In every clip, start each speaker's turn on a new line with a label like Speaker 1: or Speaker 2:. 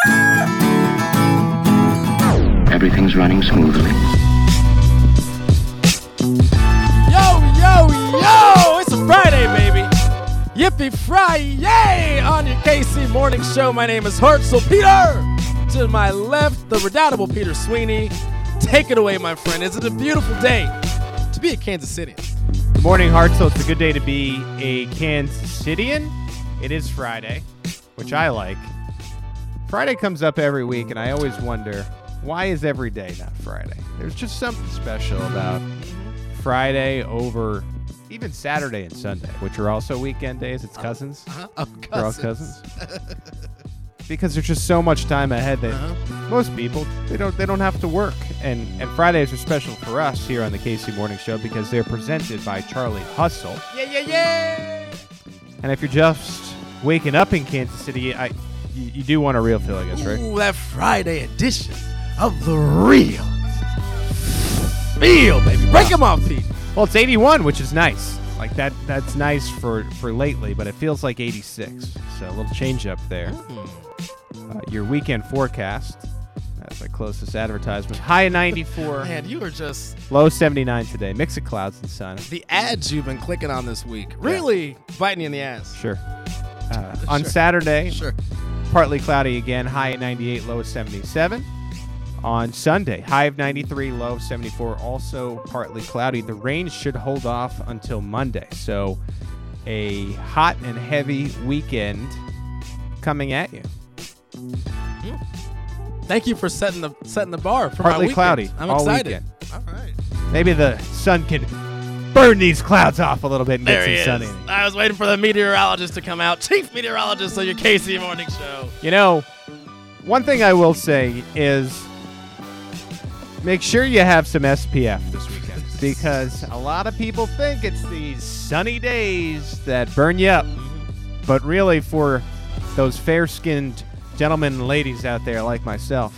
Speaker 1: Everything's running smoothly.
Speaker 2: Yo! It's a Friday, baby. Yippee Friday on your KC Morning Show. My name is Hartzell Peter. To my left, the redoubtable Peter Sweeney. Take it away, my friend. Is it a beautiful day to be a Kansas City?
Speaker 3: Good morning, Hartzell. It's a good day to be a Kansas Cityan. It is Friday, which I like. Friday comes up every week, and I always wonder, why is every day not Friday? There's just something special about Friday over even Saturday and Sunday, which are also weekend days. It's cousins. We're all cousins. Because there's just so much time ahead that most people, they don't have to work. And Fridays are special for us here on the KC Morning Show because they're presented by Charlie Hustle.
Speaker 2: Yeah.
Speaker 3: And if you're just waking up in Kansas City, you do want a real feel, I guess, right?
Speaker 2: Ooh, that Friday edition of the real feel, baby. Break them off, Pete.
Speaker 3: Well, it's 81, which is nice. Like that's nice for lately, but it feels like 86. So a little change up there. Your weekend forecast. That's my closest advertisement. High of 94.
Speaker 2: Man, you are just...
Speaker 3: Low 79 today. Mix of clouds and sun.
Speaker 2: The ads you've been clicking on this week really biting you in the ass.
Speaker 3: Sure. On Saturday,
Speaker 2: partly
Speaker 3: partly cloudy again. High at 98, low of 77. On Sunday, high of 93, low of 74, also partly cloudy. The rain should hold off until Monday. So a hot and heavy weekend coming at you.
Speaker 2: Thank you for setting the bar for
Speaker 3: Partly
Speaker 2: my weekend.
Speaker 3: cloudy
Speaker 2: I'm
Speaker 3: all
Speaker 2: excited.
Speaker 3: weekend.
Speaker 2: All right.
Speaker 3: Maybe the sun can burn these clouds off a little bit and
Speaker 2: There
Speaker 3: get
Speaker 2: he
Speaker 3: some sun
Speaker 2: is.
Speaker 3: in.
Speaker 2: I was waiting for the meteorologist to come out. Chief meteorologist on your KC Morning Show.
Speaker 3: You know, one thing I will say is make sure you have some SPF this weekend because a lot of people think it's these sunny days that burn you up. But really, for those fair-skinned gentlemen and ladies out there like myself,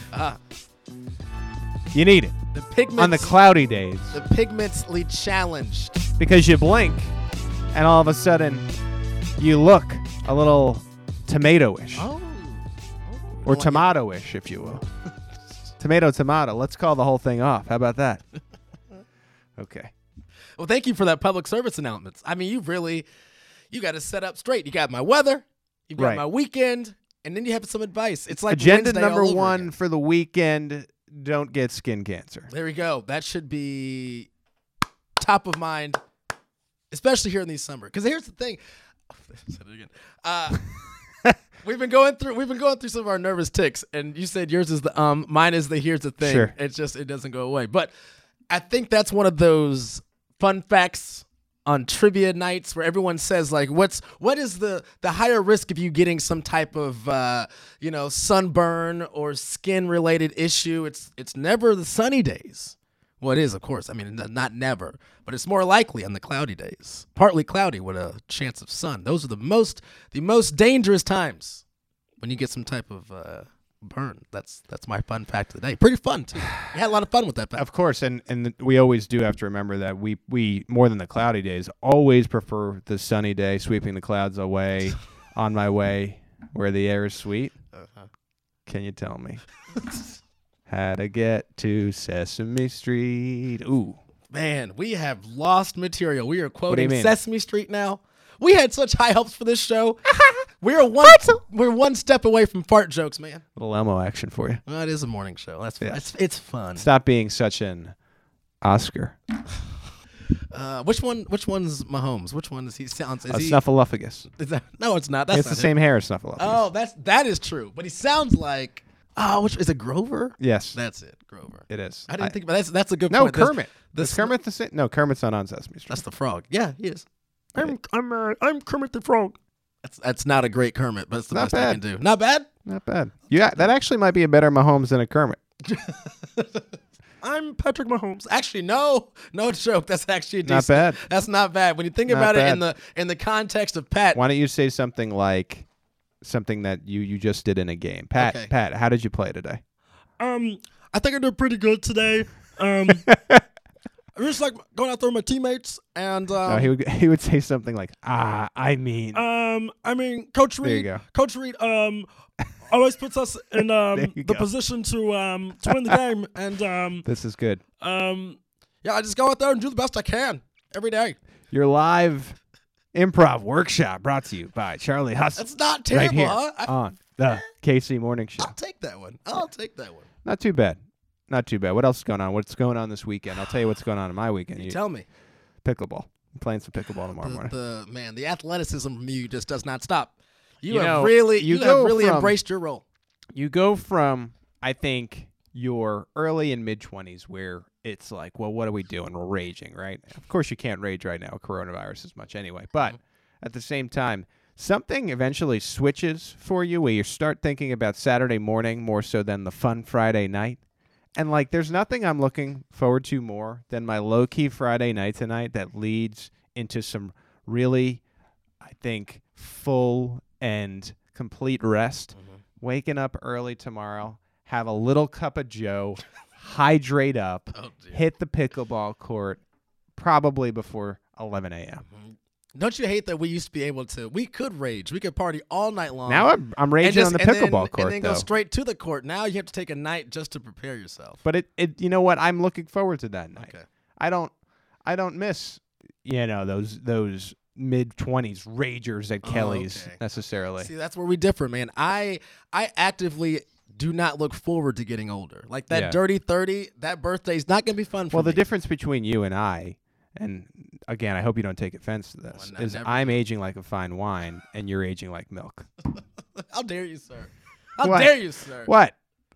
Speaker 3: you need it
Speaker 2: The pigments
Speaker 3: on the cloudy days
Speaker 2: The pigmently challenged.
Speaker 3: because you blink and all of a sudden you look a little tomato-ish or tomato-ish, if you will. Tomato. Let's call the whole thing off. How about that? Okay.
Speaker 2: Well, thank you for that public service announcements. I mean, you got to set up straight. You got my weather, you've got
Speaker 3: Right.
Speaker 2: my weekend, and then you have some advice. It's like
Speaker 3: Agenda
Speaker 2: Wednesday
Speaker 3: number
Speaker 2: all over
Speaker 3: 1
Speaker 2: again.
Speaker 3: for the weekend, don't get skin cancer.
Speaker 2: There we go. That should be top of mind, especially here in the summer. Because here's the thing. Said it again. We've been going through some of our nervous tics, and you said yours is the mine is the here's the thing.
Speaker 3: Sure.
Speaker 2: It's just it doesn't go away. But I think that's one of those fun facts on trivia nights where everyone says like, what is the higher risk of you getting some type of sunburn or skin related issue? It's never the sunny days. Well, it is, of course. I mean, not never, but it's more likely on the cloudy days. Partly cloudy with a chance of sun. Those are the most dangerous times when you get some type of burn. That's my fun fact of the day. Pretty fun, too. We had a lot of fun with that fact.
Speaker 3: Of course, and we always do have to remember that we more than the cloudy days, always prefer the sunny day, sweeping the clouds away, on my way, where the air is sweet. Can you tell me? How to get to Sesame Street. Ooh.
Speaker 2: Man, we have lost material. We are
Speaker 3: do you
Speaker 2: quoting
Speaker 3: mean?
Speaker 2: Sesame Street now. We had such high hopes for this show. we're one step away from fart jokes, man.
Speaker 3: Little Elmo action for you.
Speaker 2: Well, it is a morning show.
Speaker 3: Yeah.
Speaker 2: It's fun.
Speaker 3: Stop being such an Oscar.
Speaker 2: Which one's Mahomes? Which one does he sounds?
Speaker 3: A Snuffleupagus.
Speaker 2: No, it's not. That's
Speaker 3: It's
Speaker 2: not
Speaker 3: the
Speaker 2: it.
Speaker 3: same hair as Snuffleupagus.
Speaker 2: Oh, that is true. But he sounds like which is it Grover?
Speaker 3: Yes,
Speaker 2: That's it, Grover.
Speaker 3: it is.
Speaker 2: I didn't think about that. That's a good
Speaker 3: No,
Speaker 2: point.
Speaker 3: Kermit.
Speaker 2: This-
Speaker 3: Is Kermit the same? No, Kermit's not on Sesame Street.
Speaker 2: That's the frog. Yeah, he is. I'm Kermit the Frog. That's not a great Kermit, but it's the
Speaker 3: Not
Speaker 2: best I
Speaker 3: bad.
Speaker 2: can do. Not bad.
Speaker 3: Not bad. Yeah, that actually might be a better Mahomes than a Kermit.
Speaker 2: I'm Patrick Mahomes. Actually, no joke. That's actually a
Speaker 3: Not
Speaker 2: decent.
Speaker 3: bad.
Speaker 2: That's not bad. When you think
Speaker 3: Not
Speaker 2: about
Speaker 3: bad.
Speaker 2: it in the context of Pat.
Speaker 3: Why don't you say something like something that you just did in a game? Pat,
Speaker 2: Okay.
Speaker 3: Pat, how did you play today?
Speaker 2: I think I did pretty good today. I'm just like going out there with my teammates, and
Speaker 3: No, he would say something like, I mean.
Speaker 2: Coach
Speaker 3: There you
Speaker 2: Reed.
Speaker 3: go.
Speaker 2: Coach Reed.
Speaker 1: always puts us in
Speaker 3: you
Speaker 1: the
Speaker 3: go.
Speaker 1: position to win the game. And
Speaker 3: This is good.
Speaker 2: Yeah, I just go out there and do the best I can every day.
Speaker 3: Your live improv workshop brought to you by Charlie Hustle.
Speaker 2: That's not
Speaker 3: right
Speaker 2: terrible,
Speaker 3: here
Speaker 2: huh?
Speaker 3: on the KC Morning Show.
Speaker 2: I'll take that one. I'll take that one.
Speaker 3: Not too bad. Not too bad. What else is going on? What's going on this weekend? I'll tell you what's going on in my weekend.
Speaker 2: You tell me.
Speaker 3: Pickleball. I'm playing some pickleball tomorrow morning.
Speaker 2: The athleticism from you just does not stop. You
Speaker 3: You
Speaker 2: have
Speaker 3: know,
Speaker 2: really
Speaker 3: you
Speaker 2: you
Speaker 3: go
Speaker 2: have really
Speaker 3: from-
Speaker 2: embraced your role.
Speaker 3: You go from, I think, your early and mid-20s where it's like, well, what are we doing? We're raging, right? Of course you can't rage right now. Coronavirus as much anyway. But at the same time, something eventually switches for you where you start thinking about Saturday morning more so than the fun Friday night. And, like, there's nothing I'm looking forward to more than my low-key Friday night tonight that leads into some really, I think, full and complete rest. Waking up early tomorrow, have a little cup of Joe, hydrate up, hit the pickleball court probably before 11 a.m.
Speaker 2: Don't you hate that we used to be able to? We could rage. We could party all night long.
Speaker 3: Now I'm raging on the pickleball court,
Speaker 2: and then
Speaker 3: though.
Speaker 2: go straight to the court. Now you have to take a night just to prepare yourself.
Speaker 3: But it you know what? I'm looking forward to that night.
Speaker 2: Okay.
Speaker 3: I don't miss those mid-20s ragers at Kelly's
Speaker 2: okay.
Speaker 3: necessarily.
Speaker 2: See, that's where we differ, man. I actively do not look forward to getting older. Like that
Speaker 3: Yeah.
Speaker 2: dirty 30, that birthday's not going to be fun for
Speaker 3: Well,
Speaker 2: me.
Speaker 3: the difference between you and I, and again, I hope you don't take offense to this,
Speaker 2: Well, I
Speaker 3: is
Speaker 2: never
Speaker 3: I'm
Speaker 2: do.
Speaker 3: aging like a fine wine and you're aging like milk.
Speaker 2: How dare you, sir? How
Speaker 3: What?
Speaker 2: dare you, sir?
Speaker 3: What?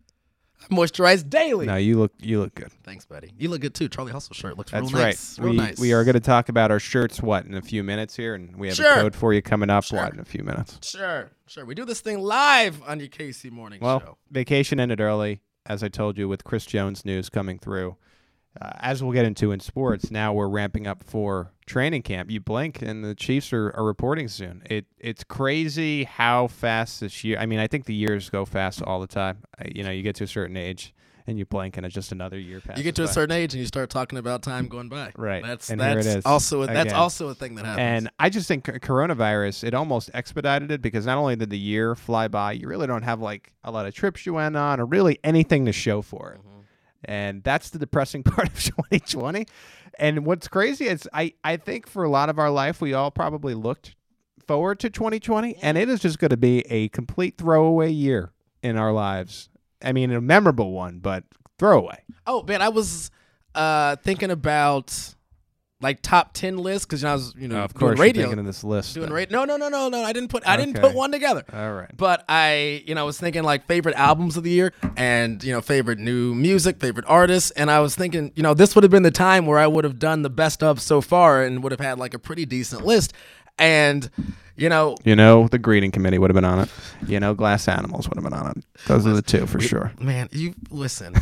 Speaker 2: I moisturize daily.
Speaker 3: No, you look good.
Speaker 2: Thanks, buddy. You look good too. Charlie Hustle shirt looks
Speaker 3: That's
Speaker 2: real
Speaker 3: right.
Speaker 2: nice. Real nice.
Speaker 3: We are going to talk about our shirts in a few minutes here, and we have
Speaker 2: Sure.
Speaker 3: a code for you coming up
Speaker 2: Sure.
Speaker 3: in a few minutes.
Speaker 2: Sure. We do this thing live on your KC Morning
Speaker 3: Well,
Speaker 2: Show.
Speaker 3: vacation ended early, as I told you, with Chris Jones news coming through. As we'll get into in sports, now we're ramping up for training camp. You blink, and the Chiefs are reporting soon. It's crazy how fast this year. I mean, I think the years go fast all the time. You get to a certain age, and you blink, and it's just another year passes
Speaker 2: You get to a
Speaker 3: by.
Speaker 2: certain age and you start talking about time going by.
Speaker 3: Right.
Speaker 2: That's
Speaker 3: And here it is
Speaker 2: also that's
Speaker 3: again.
Speaker 2: also a thing that happens.
Speaker 3: And I just think coronavirus, it almost expedited it because not only did the year fly by, you really don't have like a lot of trips you went on or really anything to show for it. And that's the depressing part of 2020. And what's crazy is I think for a lot of our life, we all probably looked forward to 2020, and it is just going to be a complete throwaway year in our lives. I mean, a memorable one, but throwaway.
Speaker 2: Oh man, I was thinking about like top 10 lists because I was
Speaker 3: Of
Speaker 2: doing
Speaker 3: course,
Speaker 2: radio.
Speaker 3: you're thinking of this list.
Speaker 2: Doing
Speaker 3: then.
Speaker 2: radio. No. I didn't
Speaker 3: Okay.
Speaker 2: put one together.
Speaker 3: All right.
Speaker 2: But I was thinking like favorite albums of the year and favorite new music, favorite artists, and I was thinking this would have been the time where I would have done the best of so far and would have had like a pretty decent list, and
Speaker 3: the greeting committee would have been on it. Glass Animals would have been on it. Those are the two for sure.
Speaker 2: man, you listen.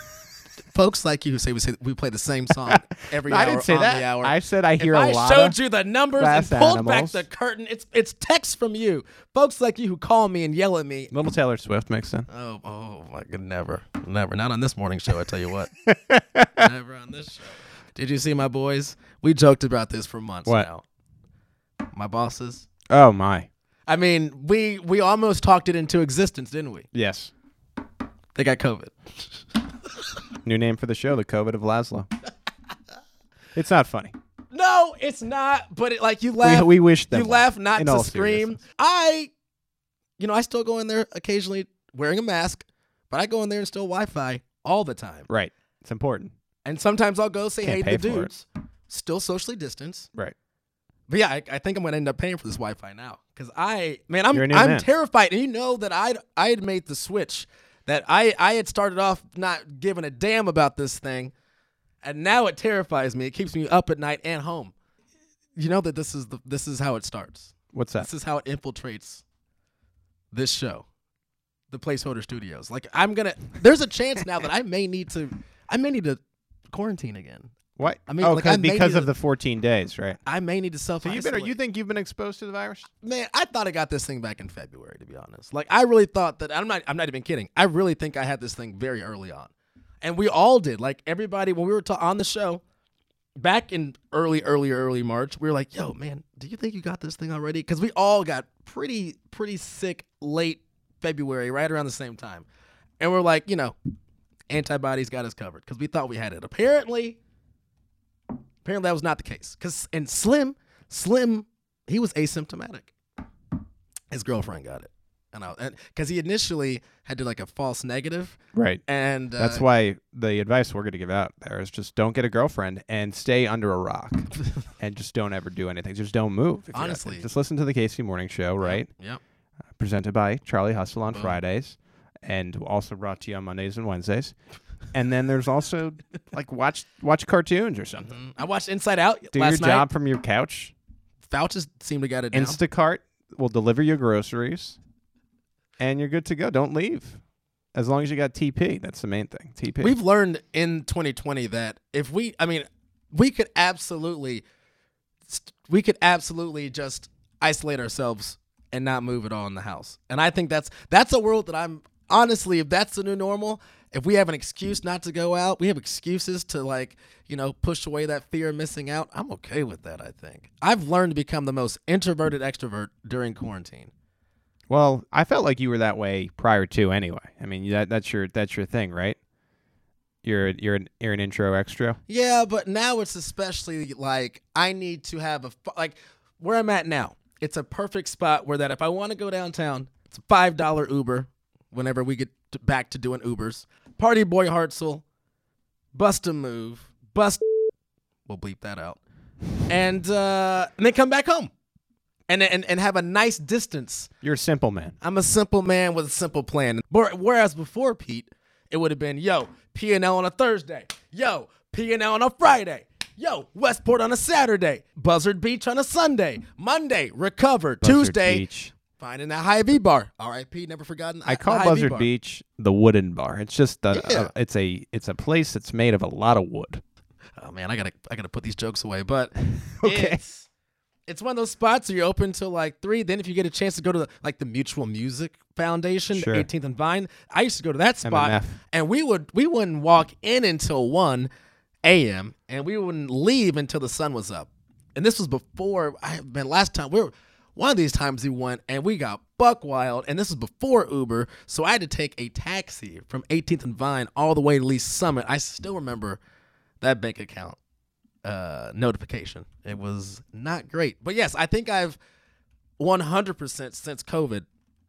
Speaker 2: Folks like you who say we play the same song every
Speaker 3: No,
Speaker 2: hour
Speaker 3: I didn't say
Speaker 2: on
Speaker 3: that.
Speaker 2: the hour.
Speaker 3: I said I hear
Speaker 2: if
Speaker 3: a
Speaker 2: I
Speaker 3: lot
Speaker 2: showed
Speaker 3: of
Speaker 2: you the numbers
Speaker 3: Glass
Speaker 2: and pulled
Speaker 3: Animals.
Speaker 2: back the curtain, it's text from you. Folks like you who call me and yell at me.
Speaker 3: Little Taylor Swift mixed in.
Speaker 2: Oh my God, never. Not on this morning show, I tell you what. Never on this show. Did you see my boys? We joked about this for months
Speaker 3: What?
Speaker 2: now. My bosses.
Speaker 3: Oh my.
Speaker 2: I mean, we almost talked it into existence, didn't we?
Speaker 3: Yes.
Speaker 2: They got COVID.
Speaker 3: New name for the show, the COVID of Laszlo. It's not funny.
Speaker 2: No, it's not. But you laugh.
Speaker 3: We wish them
Speaker 2: You
Speaker 3: well,
Speaker 2: laugh not
Speaker 3: in
Speaker 2: to
Speaker 3: all
Speaker 2: scream.
Speaker 3: seriousness.
Speaker 2: I still go in there occasionally wearing a mask, but I go in there and still Wi-Fi all the time.
Speaker 3: Right. It's important.
Speaker 2: And sometimes I'll go say
Speaker 3: Can't
Speaker 2: hey to the
Speaker 3: pay for it.
Speaker 2: dudes. Still socially distanced.
Speaker 3: Right.
Speaker 2: But yeah, I think I'm gonna end up paying for this Wi-Fi now because
Speaker 3: You're a
Speaker 2: I'm
Speaker 3: new man.
Speaker 2: terrified. And that I had made the switch, that I had started off not giving a damn about this thing, and now it terrifies me. It keeps me up at night and home. You know that this is how it starts.
Speaker 3: What's that?
Speaker 2: This is how it infiltrates this show, the Placeholder Studios. There's a chance now that I may need to quarantine again.
Speaker 3: What?
Speaker 2: I mean,
Speaker 3: oh,
Speaker 2: like, I may
Speaker 3: because
Speaker 2: need
Speaker 3: of the 14 days, right?
Speaker 2: I may need to self.
Speaker 3: So you think you've been exposed to the virus?
Speaker 2: Man, I thought I got this thing back in February, to be honest. Like, I really thought that I'm not even kidding. I really think I had this thing very early on. And we all did. Like, everybody, when we were on the show back in early March, we were like, yo, man, do you think you got this thing already? Because we all got pretty sick late February, right around the same time. And we're like, antibodies got us covered because we thought we had it. Apparently that was not the case. And Slim, he was asymptomatic. His girlfriend got it. And because he initially had to like a false negative.
Speaker 3: Right.
Speaker 2: And
Speaker 3: that's why the advice we're going to give out there is just don't get a girlfriend and stay under a rock and just don't ever do anything. Just don't move.
Speaker 2: Honestly.
Speaker 3: Just listen to the Casey Morning Show, right?
Speaker 2: Yep.
Speaker 3: Presented by Charlie Hustle on Fridays and also brought to you on Mondays and Wednesdays. And then there's also like watch cartoons or something.
Speaker 2: I watched Inside Out
Speaker 3: Do
Speaker 2: last
Speaker 3: your
Speaker 2: night.
Speaker 3: job from your couch.
Speaker 2: Fouches seemed to get it down.
Speaker 3: Instacart will deliver your groceries. And you're good to go. Don't leave. As long as you got TP. That's the main thing. TP.
Speaker 2: We've learned in 2020 that we could absolutely just isolate ourselves and not move at all in the house. And I think that's a world that I'm honestly, if that's the new normal, if we have an excuse not to go out, we have excuses to push away that fear of missing out. I'm okay with that, I think. I've learned to become the most introverted extrovert during quarantine.
Speaker 3: Well, I felt like you were that way prior to anyway. I mean, that's your thing, right? You're an intro extra.
Speaker 2: Yeah, but now it's especially like I need to have where I'm at now. It's a perfect spot where that if I want to go downtown, it's a $5 Uber whenever we get back to doing Ubers. Party Boy Hartzell, bust a move, we'll bleep that out, and then come back home. And have a nice distance.
Speaker 3: You're a simple man.
Speaker 2: I'm a simple man with a simple plan. Whereas before, Pete, it would have been, P&L on a Thursday. P&L on a Friday. Westport on a Saturday. Buzzard Beach on a Sunday. Monday, recover.
Speaker 3: Buzzard
Speaker 2: Tuesday,
Speaker 3: Beach.
Speaker 2: finding that Hy-Vee bar. R.I.P. Never forgotten.
Speaker 3: I call
Speaker 2: Hy-Vee
Speaker 3: Buzzard
Speaker 2: bar.
Speaker 3: Beach the wooden bar. It's just it's a place that's made of a lot of wood.
Speaker 2: Oh man, I gotta put these jokes away. But
Speaker 3: Okay.
Speaker 2: It's one of those spots where you're open till like 3. Then if you get a chance to go to the Mutual Music Foundation,
Speaker 3: Sure.
Speaker 2: 18th and Vine, I used to go to that spot,
Speaker 3: MMF.
Speaker 2: and we wouldn't walk in until 1 a.m. and we wouldn't leave until the sun was up. And this was before last time one of these times we went and we got buck wild, and this was before Uber, so I had to take a taxi from 18th and Vine all the way to Lee Summit. I still remember that bank account notification. It was not great, but yes, I think I've 100% since COVID.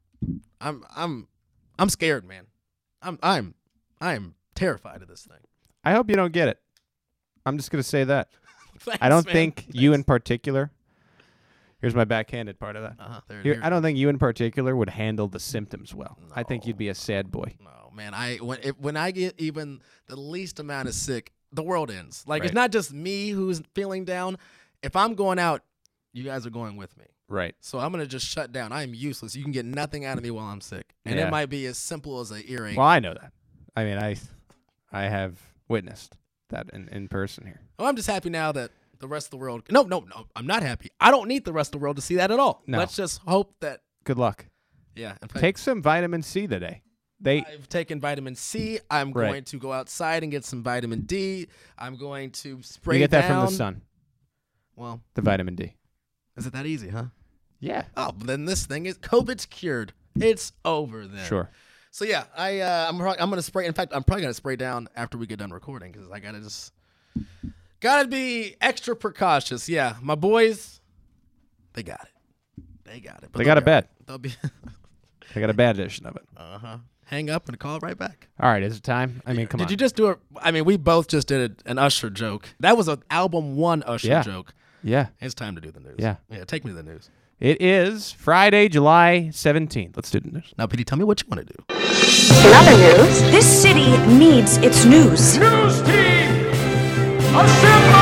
Speaker 2: I'm scared, man. I am terrified of this thing.
Speaker 3: I hope you don't get it. I'm just gonna say that.
Speaker 2: Thanks,
Speaker 3: I don't
Speaker 2: man.
Speaker 3: think
Speaker 2: Thanks.
Speaker 3: you in particular. Here's my backhanded part of that. I don't think you in particular would handle the symptoms well. I think you'd be a sad boy.
Speaker 2: No, man. When I get even the least amount of sick, the world ends. Like,
Speaker 3: Right.
Speaker 2: It's not just me who's feeling down. If I'm going out, you guys are going with me.
Speaker 3: Right.
Speaker 2: So I'm going to just shut down. I am useless. You can get nothing out of me while I'm sick. And
Speaker 3: Yeah.
Speaker 2: it might be as simple as an earache.
Speaker 3: Well, I know that. I mean, I have witnessed that in person here.
Speaker 2: Well, I'm just happy now that the rest of the world. No. I'm not happy. I don't need the rest of the world to see that at all.
Speaker 3: No.
Speaker 2: Let's just hope that.
Speaker 3: Good luck.
Speaker 2: Yeah. In fact,
Speaker 3: Take some vitamin C today.
Speaker 2: I've taken vitamin C. I'm
Speaker 3: Right.
Speaker 2: going to go outside and get some vitamin D. I'm going to spray
Speaker 3: You get that
Speaker 2: down.
Speaker 3: from the sun.
Speaker 2: Well,
Speaker 3: The vitamin D.
Speaker 2: is it that easy, huh?
Speaker 3: Yeah.
Speaker 2: Oh, then this thing is COVID's cured. It's over then.
Speaker 3: Sure.
Speaker 2: So yeah, I'm gonna spray. In fact, I'm probably gonna spray down after we get done recording because I gotta be extra precautious. Yeah, my boys, they got it. They got it. But
Speaker 3: They got a bed.
Speaker 2: They'll be
Speaker 3: I got a bad edition of it.
Speaker 2: hang up and call it right back.
Speaker 3: All right, is it time? I mean, come on.
Speaker 2: Did you just do it? I mean, we both just did an Usher joke. That was an album 1 Usher
Speaker 3: Yeah.
Speaker 2: joke.
Speaker 3: Yeah.
Speaker 2: It's time to do the news.
Speaker 3: Yeah.
Speaker 2: Take me to the news.
Speaker 3: It is Friday, July 17th. Let's do the news.
Speaker 2: Now, Petey, tell me what you want to do.
Speaker 4: In other news, this city needs its news.
Speaker 5: News team, assemble!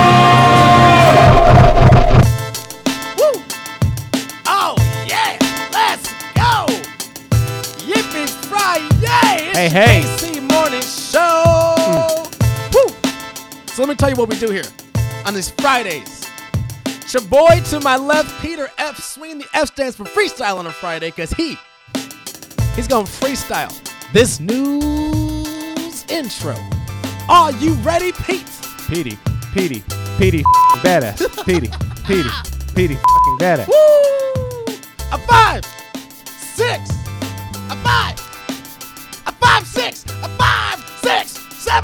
Speaker 2: Woo! Oh, yeah! Let's go! Yippee Friday! It's
Speaker 3: Hey.
Speaker 2: KC Morning Show! Woo! So let me tell you what we do here on these Fridays. It's your boy to my left, Peter F. Swing. The F stands for freestyle on a Friday because he's going to freestyle this news intro. Are you ready, Pete?
Speaker 3: Petey f***ing badass. Petey f***ing badass.
Speaker 2: Woo! A 5, 6,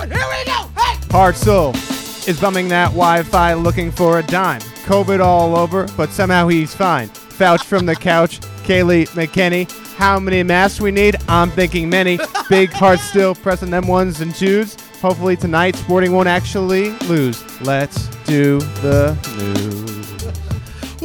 Speaker 2: coming. Here we go. Hey.
Speaker 3: Heart Soul is bumming that Wi-Fi looking for a dime. COVID all over, but somehow he's fine. Fouch from the couch, Kaylee McKinney. How many masks we need? I'm thinking many. Big Heart still pressing them ones and twos. Hopefully tonight Sporting won't actually lose. Let's do the news.
Speaker 2: Woo!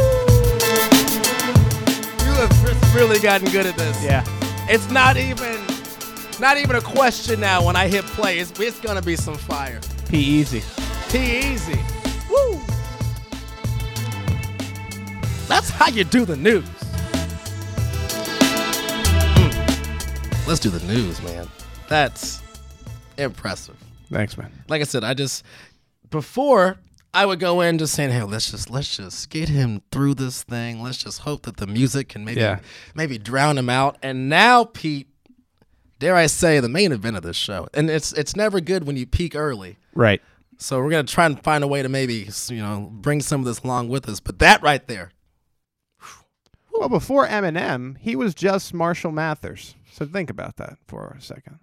Speaker 2: You have really gotten good at this.
Speaker 3: Yeah.
Speaker 2: It's not even a question now when I hit play. It's going to be some fire.
Speaker 3: P easy.
Speaker 2: Easy. Woo! That's how you do the news. Let's do the news, man. That's impressive.
Speaker 3: Thanks, man.
Speaker 2: Like I said, before I would go in just saying, hey, let's just get him through this thing. Let's just hope that the music can maybe drown him out. And now, Pete, dare I say, the main event of this show. And it's never good when you peak early.
Speaker 3: Right.
Speaker 2: So we're going to try and find a way to maybe, bring some of this along with us. But that right there.
Speaker 3: Well, before Eminem, he was just Marshall Mathers. So think about that for a second.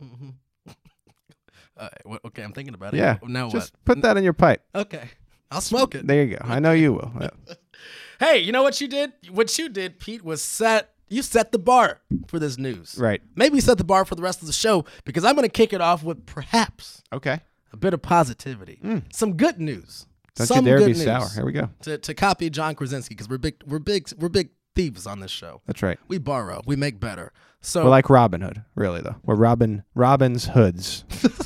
Speaker 2: Okay, I'm thinking about it.
Speaker 3: Yeah.
Speaker 2: Now
Speaker 3: just
Speaker 2: what?
Speaker 3: put that in your pipe.
Speaker 2: Okay. I'll smoke it.
Speaker 3: There you go. I know you will. Yeah.
Speaker 2: Hey, you know what you did? What you did, Pete, was you set the bar for this news.
Speaker 3: Right.
Speaker 2: Maybe set the bar for the rest of the show because I'm going to kick it off with perhaps
Speaker 3: Okay.
Speaker 2: a bit of positivity. Some good news.
Speaker 3: Don't
Speaker 2: Some
Speaker 3: you dare
Speaker 2: good
Speaker 3: be
Speaker 2: news
Speaker 3: sour. Here we go.
Speaker 2: To copy John Krasinski because we're big thieves on this show.
Speaker 3: That's right.
Speaker 2: We borrow. We make better. So
Speaker 3: We're like Robin Hood, really, though. We're Robin's Hoods.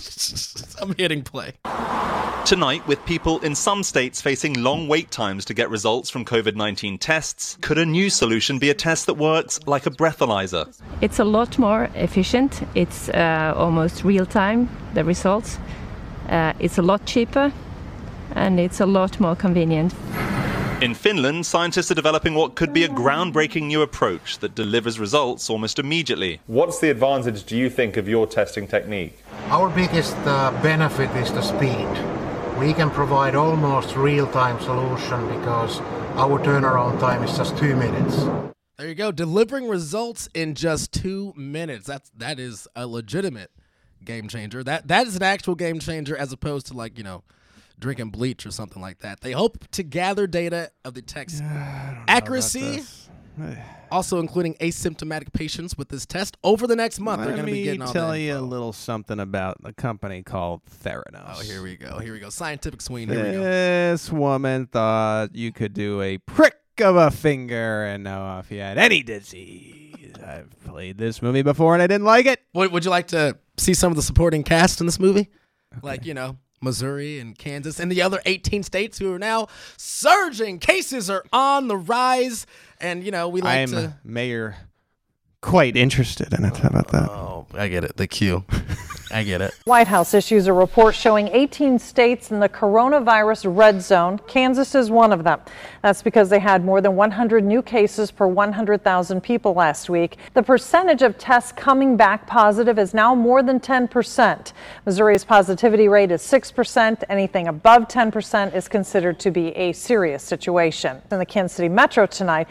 Speaker 2: I'm hitting play.
Speaker 6: Tonight, with people in some states facing long wait times to get results from COVID-19 tests, could a new solution be a test that works like a breathalyzer?
Speaker 7: It's a lot more efficient. It's almost real time, the results. It's a lot cheaper and it's a lot more convenient.
Speaker 6: In Finland, scientists are developing what could be a groundbreaking new approach that delivers results almost immediately.
Speaker 8: What's the advantage, do you think, of your testing technique?
Speaker 9: Our biggest benefit is the speed. We can provide almost real-time solution because our turnaround time is just 2 minutes.
Speaker 2: There you go. Delivering results in just 2 minutes. That is a legitimate game changer. That is an actual game changer as opposed to drinking bleach or something like that. They hope to gather data of the text accuracy, also including asymptomatic patients with this test over the next month. They're going to be getting all that
Speaker 3: Let me tell you
Speaker 2: info.
Speaker 3: a little something about the company called Theranos.
Speaker 2: Oh, here we go. Scientific swing. Here we go.
Speaker 3: This woman thought you could do a prick of a finger and know if you had any disease. I've played this movie before and I didn't like it.
Speaker 2: Would you like to see some of the supporting cast in this movie? Okay. Like, Missouri and Kansas and the other 18 states who are now surging. Cases are on the rise. And, we like to...
Speaker 3: Mayor quite interested in it. How about that?
Speaker 2: Oh, I get it. The cue. I get it.
Speaker 10: White House issues a report showing 18 states in the coronavirus red zone. Kansas is one of them. That's because they had more than 100 new cases per 100,000 people last week. The percentage of tests coming back positive is now more than 10%. Missouri's positivity rate is 6%. Anything above 10% is considered to be a serious situation. In the Kansas City Metro tonight,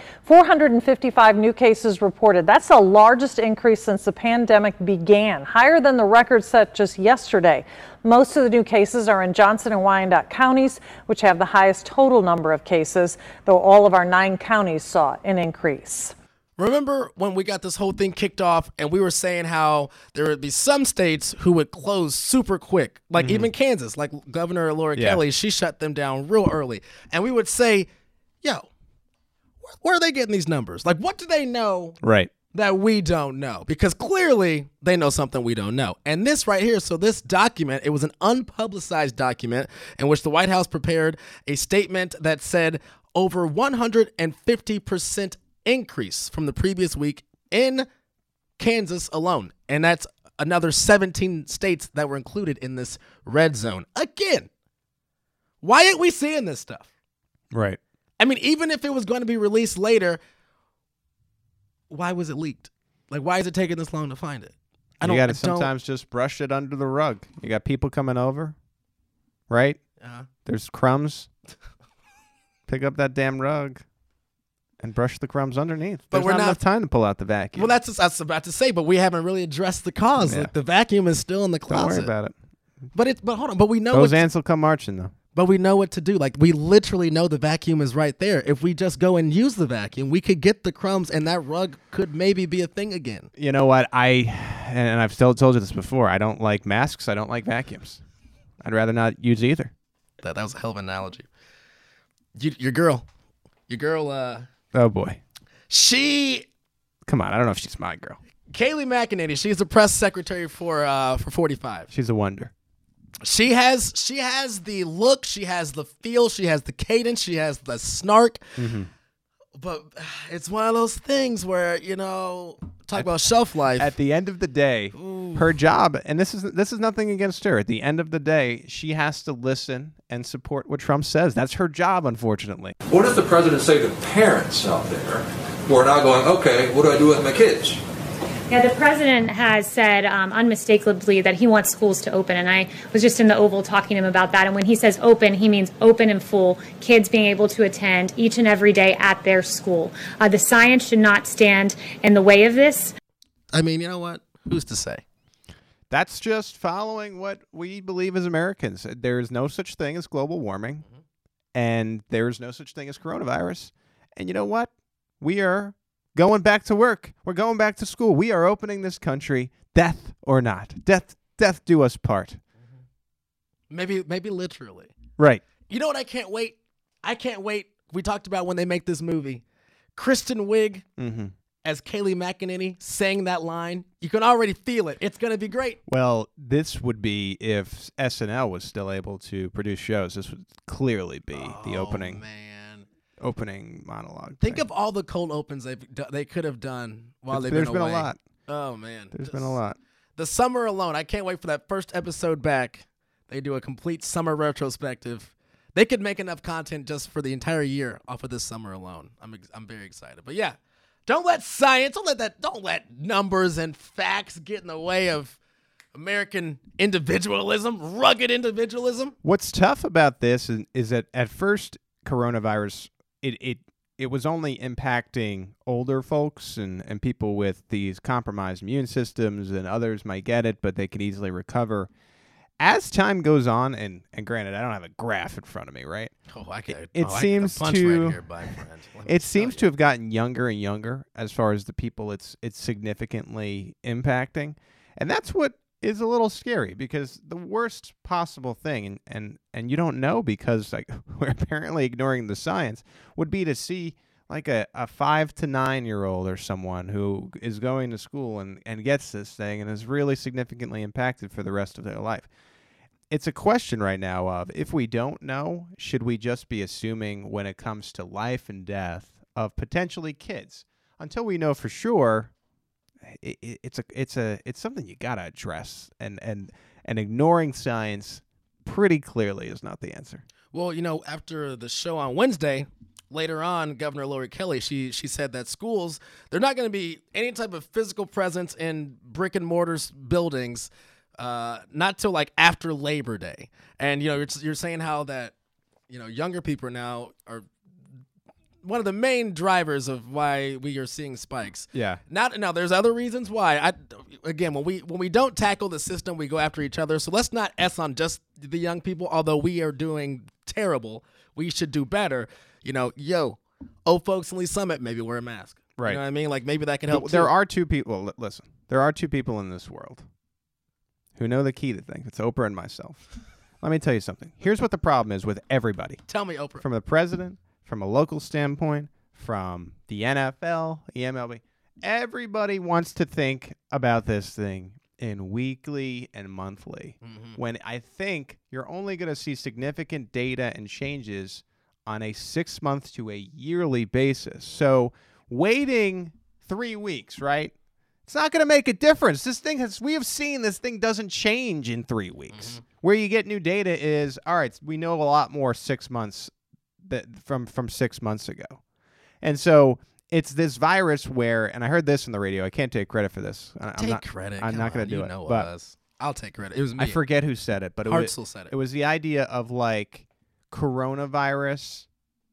Speaker 10: 455 new cases reported. That's the largest increase since the pandemic began, higher than the record set just yesterday. Most of the new cases are in Johnson and Wyandotte counties, which have the highest total number of cases, though all of our 9 counties saw an increase.
Speaker 2: Remember when we got this whole thing kicked off and we were saying how there would be some states who would close super quick, like even Kansas, like Governor Laura Kelly, she shut them down real early. And we would say, yo, where are they getting these numbers? Like, what do they know?
Speaker 3: Right.
Speaker 2: That we don't know, because clearly they know something we don't know. And this right here, so this document, it was an unpublicized document in which the White House prepared a statement that said over 150% increase from the previous week in Kansas alone. And that's another 17 states that were included in this red zone. Again, why aren't we seeing this stuff?
Speaker 3: Right.
Speaker 2: I mean, even if it was going to be released later, why was it leaked? Like, why is it taking this long to find it?
Speaker 3: You got to sometimes just brush it under the rug. You got people coming over, right? There's crumbs. Pick up that damn rug and brush the crumbs underneath.
Speaker 2: But
Speaker 3: There's not enough time to pull out the vacuum.
Speaker 2: Well, that's what I was about to say, but we haven't really addressed the cause.
Speaker 3: Yeah.
Speaker 2: Like, the vacuum is still in the closet.
Speaker 3: Don't worry about it.
Speaker 2: But hold on. But we know
Speaker 3: Those ants will come marching, though.
Speaker 2: But we know what to do. Like, we literally know the vacuum is right there. If we just go and use the vacuum, we could get the crumbs, and that rug could maybe be a thing again.
Speaker 3: You know what? And I've still told you this before. I don't like masks. I don't like vacuums. I'd rather not use either.
Speaker 2: That was a hell of an analogy. Your girl.
Speaker 3: Oh, boy.
Speaker 2: She.
Speaker 3: Come on. I don't know if she's my girl.
Speaker 2: Kayleigh McEnany. She's the press secretary for 45.
Speaker 3: She's a wonder.
Speaker 2: She has the look, she has the feel, she has the cadence, she has the snark.
Speaker 3: Mm-hmm.
Speaker 2: But it's one of those things where, talk about shelf life.
Speaker 3: At the end of the day, her job, and this is nothing against her. At the end of the day, she has to listen and support what Trump says. That's her job, unfortunately.
Speaker 11: What does the president say to parents out there who are now going, okay, what do I do with my kids?
Speaker 12: Yeah, the president has said unmistakably that he wants schools to open, and I was just in the Oval talking to him about that. And when he says open, he means open and full, kids being able to attend each and every day at their school. The science should not stand in the way of this.
Speaker 2: I mean, you know what? Who's to say?
Speaker 3: That's just following what we believe as Americans. There is no such thing as global warming, and there is no such thing as coronavirus. And you know what? We are going back to work. We're going back to school. We are opening this country, death or not. Death do us part.
Speaker 2: Maybe literally.
Speaker 3: Right.
Speaker 2: You know what? I can't wait. We talked about when they make this movie. Kristen Wiig as Kayleigh McEnany saying that line. You can already feel it. It's going to be great.
Speaker 3: Well, this would be if SNL was still able to produce shows. This would clearly be the opening monologue.
Speaker 2: Think of all the cold opens they could have done while they've been away.
Speaker 3: There's been a lot.
Speaker 2: Oh, man.
Speaker 3: There's been a lot.
Speaker 2: The summer alone. I can't wait for that first episode back. They do a complete summer retrospective. They could make enough content just for the entire year off of this summer alone. I'm very excited. But yeah, don't let science, don't let numbers and facts get in the way of American individualism, rugged individualism.
Speaker 3: What's tough about this is that at first coronavirus, it was only impacting older folks and people with these compromised immune systems, and others might get it, but they could easily recover. As time goes on, and granted, I don't have a graph in front of me, right? It seems to have gotten younger and younger as far as the people it's significantly impacting, and that's what is a little scary, because the worst possible thing, and you don't know because we're apparently ignoring the science, would be to see like a 5 to 9 year old or someone who is going to school and gets this thing and is really significantly impacted for the rest of their life. It's a question right now of, if we don't know, should we just be assuming when it comes to life and death of potentially kids? Until we know for sure, it's something you gotta address, and ignoring science pretty clearly is not the answer.
Speaker 2: Well, after the show on Wednesday, later on, Governor Lori Kelly, she said that schools, they're not going to be any type of physical presence in brick and mortar buildings, not till like after Labor Day. And you're saying how that younger people now are one of the main drivers of why we are seeing spikes.
Speaker 3: Yeah.
Speaker 2: Now there's other reasons why. When we don't tackle the system, we go after each other. So let's not S on just the young people. Although we are doing terrible, we should do better. Old folks in Lee Summit, maybe wear a mask.
Speaker 3: Right.
Speaker 2: You know what I mean? Like maybe that could help.
Speaker 3: There are two people. Listen, there are two people in this world who know the key to things. It's Oprah and myself. Let me tell you something. Here's what the problem is with everybody.
Speaker 2: Tell me, Oprah.
Speaker 3: From the president, from a local standpoint, from the NFL, the MLB, everybody wants to think about this thing in weekly and monthly, when I think you're only going to see significant data and changes on a 6-month to a yearly basis. So waiting 3 weeks, right? It's not going to make a difference. We have seen this thing doesn't change in 3 weeks. Where you get new data is, all right, we know a lot more 6 months from 6 months ago. And so it's this virus where, and I heard this on the radio, I can't take credit for this. I'm not going to do it. But
Speaker 2: I'll take credit. It was me.
Speaker 3: I forget who said it, but
Speaker 2: Hartzell said it.
Speaker 3: It was the idea of like coronavirus,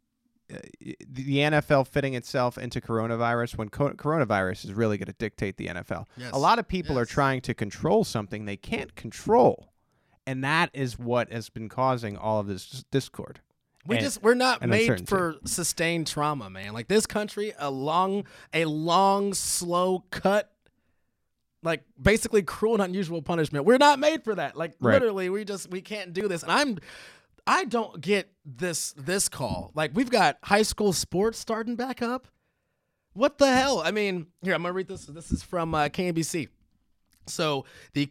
Speaker 3: the NFL fitting itself into coronavirus, when coronavirus is really going to dictate the NFL.
Speaker 2: Yes.
Speaker 3: A lot of people are trying to control something they can't control. And that is what has been causing all of this discord.
Speaker 2: We're not made
Speaker 3: uncertainty.
Speaker 2: for sustained trauma, man. Like this country, a long, slow cut, like basically cruel and unusual punishment. We're not made for that. Like literally, we can't do this. And I don't get this call. Like we've got high school sports starting back up. What the hell? I mean, here, I'm gonna read this. This is from KNBC. So the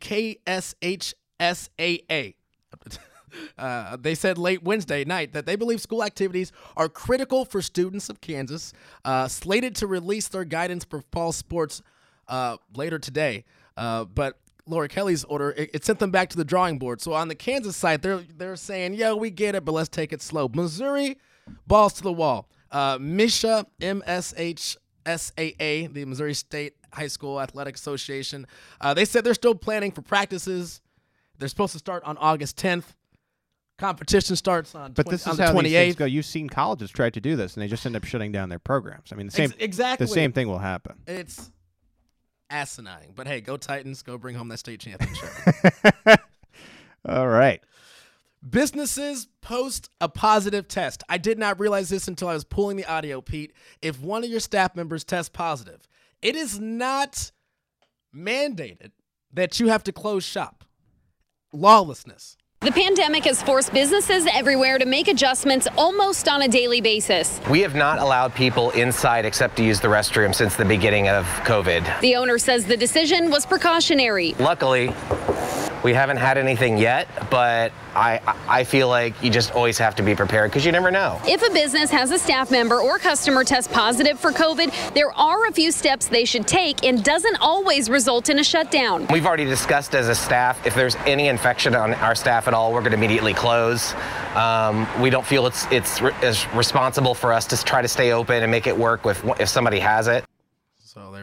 Speaker 2: KSHSAA. They said late Wednesday night that they believe school activities are critical for students of Kansas, slated to release their guidance for fall sports later today. But Laura Kelly's order, it sent them back to the drawing board. So on the Kansas side, they're saying, yeah, we get it, but let's take it slow. Missouri, balls to the wall. MSHSAA, MSHSAA, the Missouri State High School Athletic Association, they said they're still planning for practices. They're supposed to start on August 10th. Competition starts on
Speaker 3: But this is
Speaker 2: on the
Speaker 3: how
Speaker 2: 28th.
Speaker 3: these things go. You've seen colleges try to do this, and they just end up shutting down their programs. I mean, the same thing will happen.
Speaker 2: It's asinine. But hey, go Titans. Go bring home that state championship.
Speaker 3: All right.
Speaker 2: Businesses post a positive test. I did not realize this until I was pulling the audio, Pete. If one of your staff members tests positive, it is not mandated that you have to close shop. Lawlessness.
Speaker 13: The pandemic has forced businesses everywhere to make adjustments almost on a daily basis.
Speaker 14: We have not allowed people inside except to use the restroom since the beginning of COVID.
Speaker 13: The owner says the decision was precautionary.
Speaker 14: Luckily, we haven't had anything yet, but I feel like you just always have to be prepared because you never know.
Speaker 13: If a business has a staff member or customer test positive for COVID, there are a few steps they should take and doesn't always result in a shutdown.
Speaker 14: We've already discussed as a staff, if there's any infection on our staff at all, we're going to immediately close. We don't feel it's as responsible for us to try to stay open and make it work if somebody has it.
Speaker 2: So,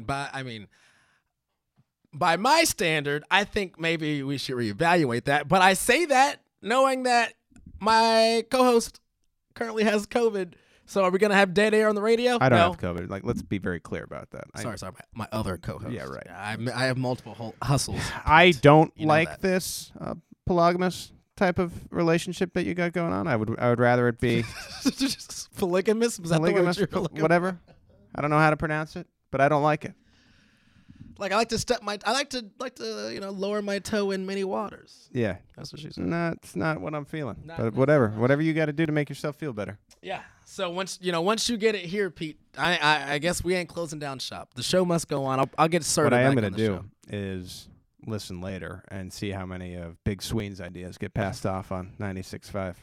Speaker 2: by my standard, I think maybe we should reevaluate that. But I say that knowing that my co-host currently has COVID. So are we going to have dead air on the radio?
Speaker 3: I don't have COVID. Like, let's be very clear about that.
Speaker 2: Sorry. My other co-host.
Speaker 3: Yeah, right.
Speaker 2: I have multiple hustles.
Speaker 3: I don't like this polygamous type of relationship that you got going on. I would rather it be
Speaker 2: polygamous. Was that
Speaker 3: polygamous,
Speaker 2: the word you're looking for?
Speaker 3: whatever. I don't know how to pronounce it, but I don't like it.
Speaker 2: Like I like to lower my toe in many waters.
Speaker 3: Yeah,
Speaker 2: that's what she said.
Speaker 3: No, it's not what I'm feeling. But whatever you got to do to make yourself feel better.
Speaker 2: Yeah. So once you get it here, Pete, I guess we ain't closing down shop. The show must go on. I'll get started.
Speaker 3: What I am
Speaker 2: going to
Speaker 3: do is listen later and see how many of Big Sween's ideas get passed off on 96.5.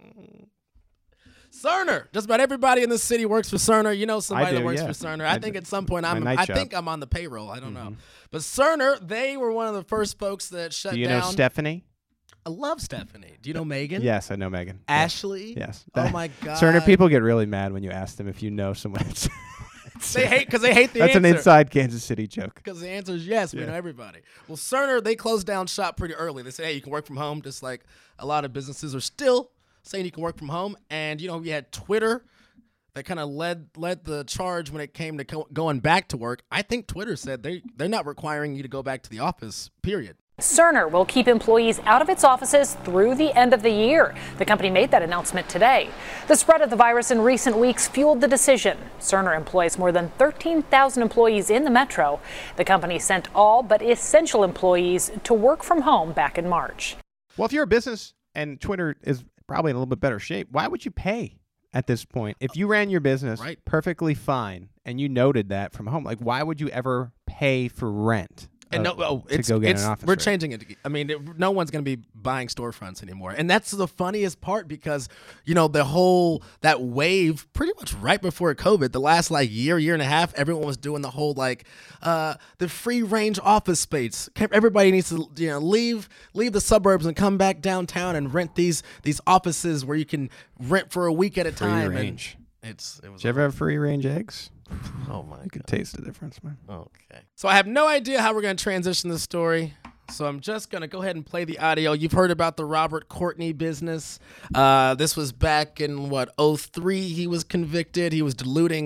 Speaker 2: Cerner. Just about everybody in this city works for Cerner. You know somebody that works for Cerner. I think at some point I think I'm on the payroll. I don't know. But Cerner, they were one of the first folks that shut down.
Speaker 3: Do you know Stephanie?
Speaker 2: I love Stephanie. Do you know Megan?
Speaker 3: Yes, I know Megan.
Speaker 2: Ashley?
Speaker 3: Yes.
Speaker 2: Oh, my God.
Speaker 3: Cerner people get really mad when you ask them if you know someone.
Speaker 2: They hate the answer.
Speaker 3: That's an inside Kansas City joke.
Speaker 2: Because the answer is yes. We know everybody. Well, Cerner, they closed down shop pretty early. They said, hey, you can work from home, just like a lot of businesses are still saying you can work from home. And, you had Twitter that kind of led the charge when it came to going back to work. I think Twitter said they're not requiring you to go back to the office, period.
Speaker 15: Cerner will keep employees out of its offices through the end of the year. The company made that announcement today. The spread of the virus in recent weeks fueled the decision. Cerner employs more than 13,000 employees in the metro. The company sent all but essential employees to work from home back in March.
Speaker 3: Well, if you're a business and Twitter is probably in a little bit better shape, why would you pay at this point? If you ran your business perfectly fine and you noted that from home, like why would you ever pay for rent?
Speaker 2: And we're changing it. I mean, no one's going to be buying storefronts anymore. And that's the funniest part because, that wave pretty much right before COVID, the last year and a half, everyone was doing the whole the free range office space. Everybody needs to, leave the suburbs and come back downtown and rent these offices where you can rent for a week at a time.
Speaker 3: Free range.
Speaker 2: Did
Speaker 3: you ever have free range eggs?
Speaker 2: Oh my God.
Speaker 3: You can taste the difference, man.
Speaker 2: Okay. So I have no idea how we're going to transition this story. So I'm just going to go ahead and play the audio. You've heard about the Robert Courtney business. This was back in 2003 he was convicted. He was diluting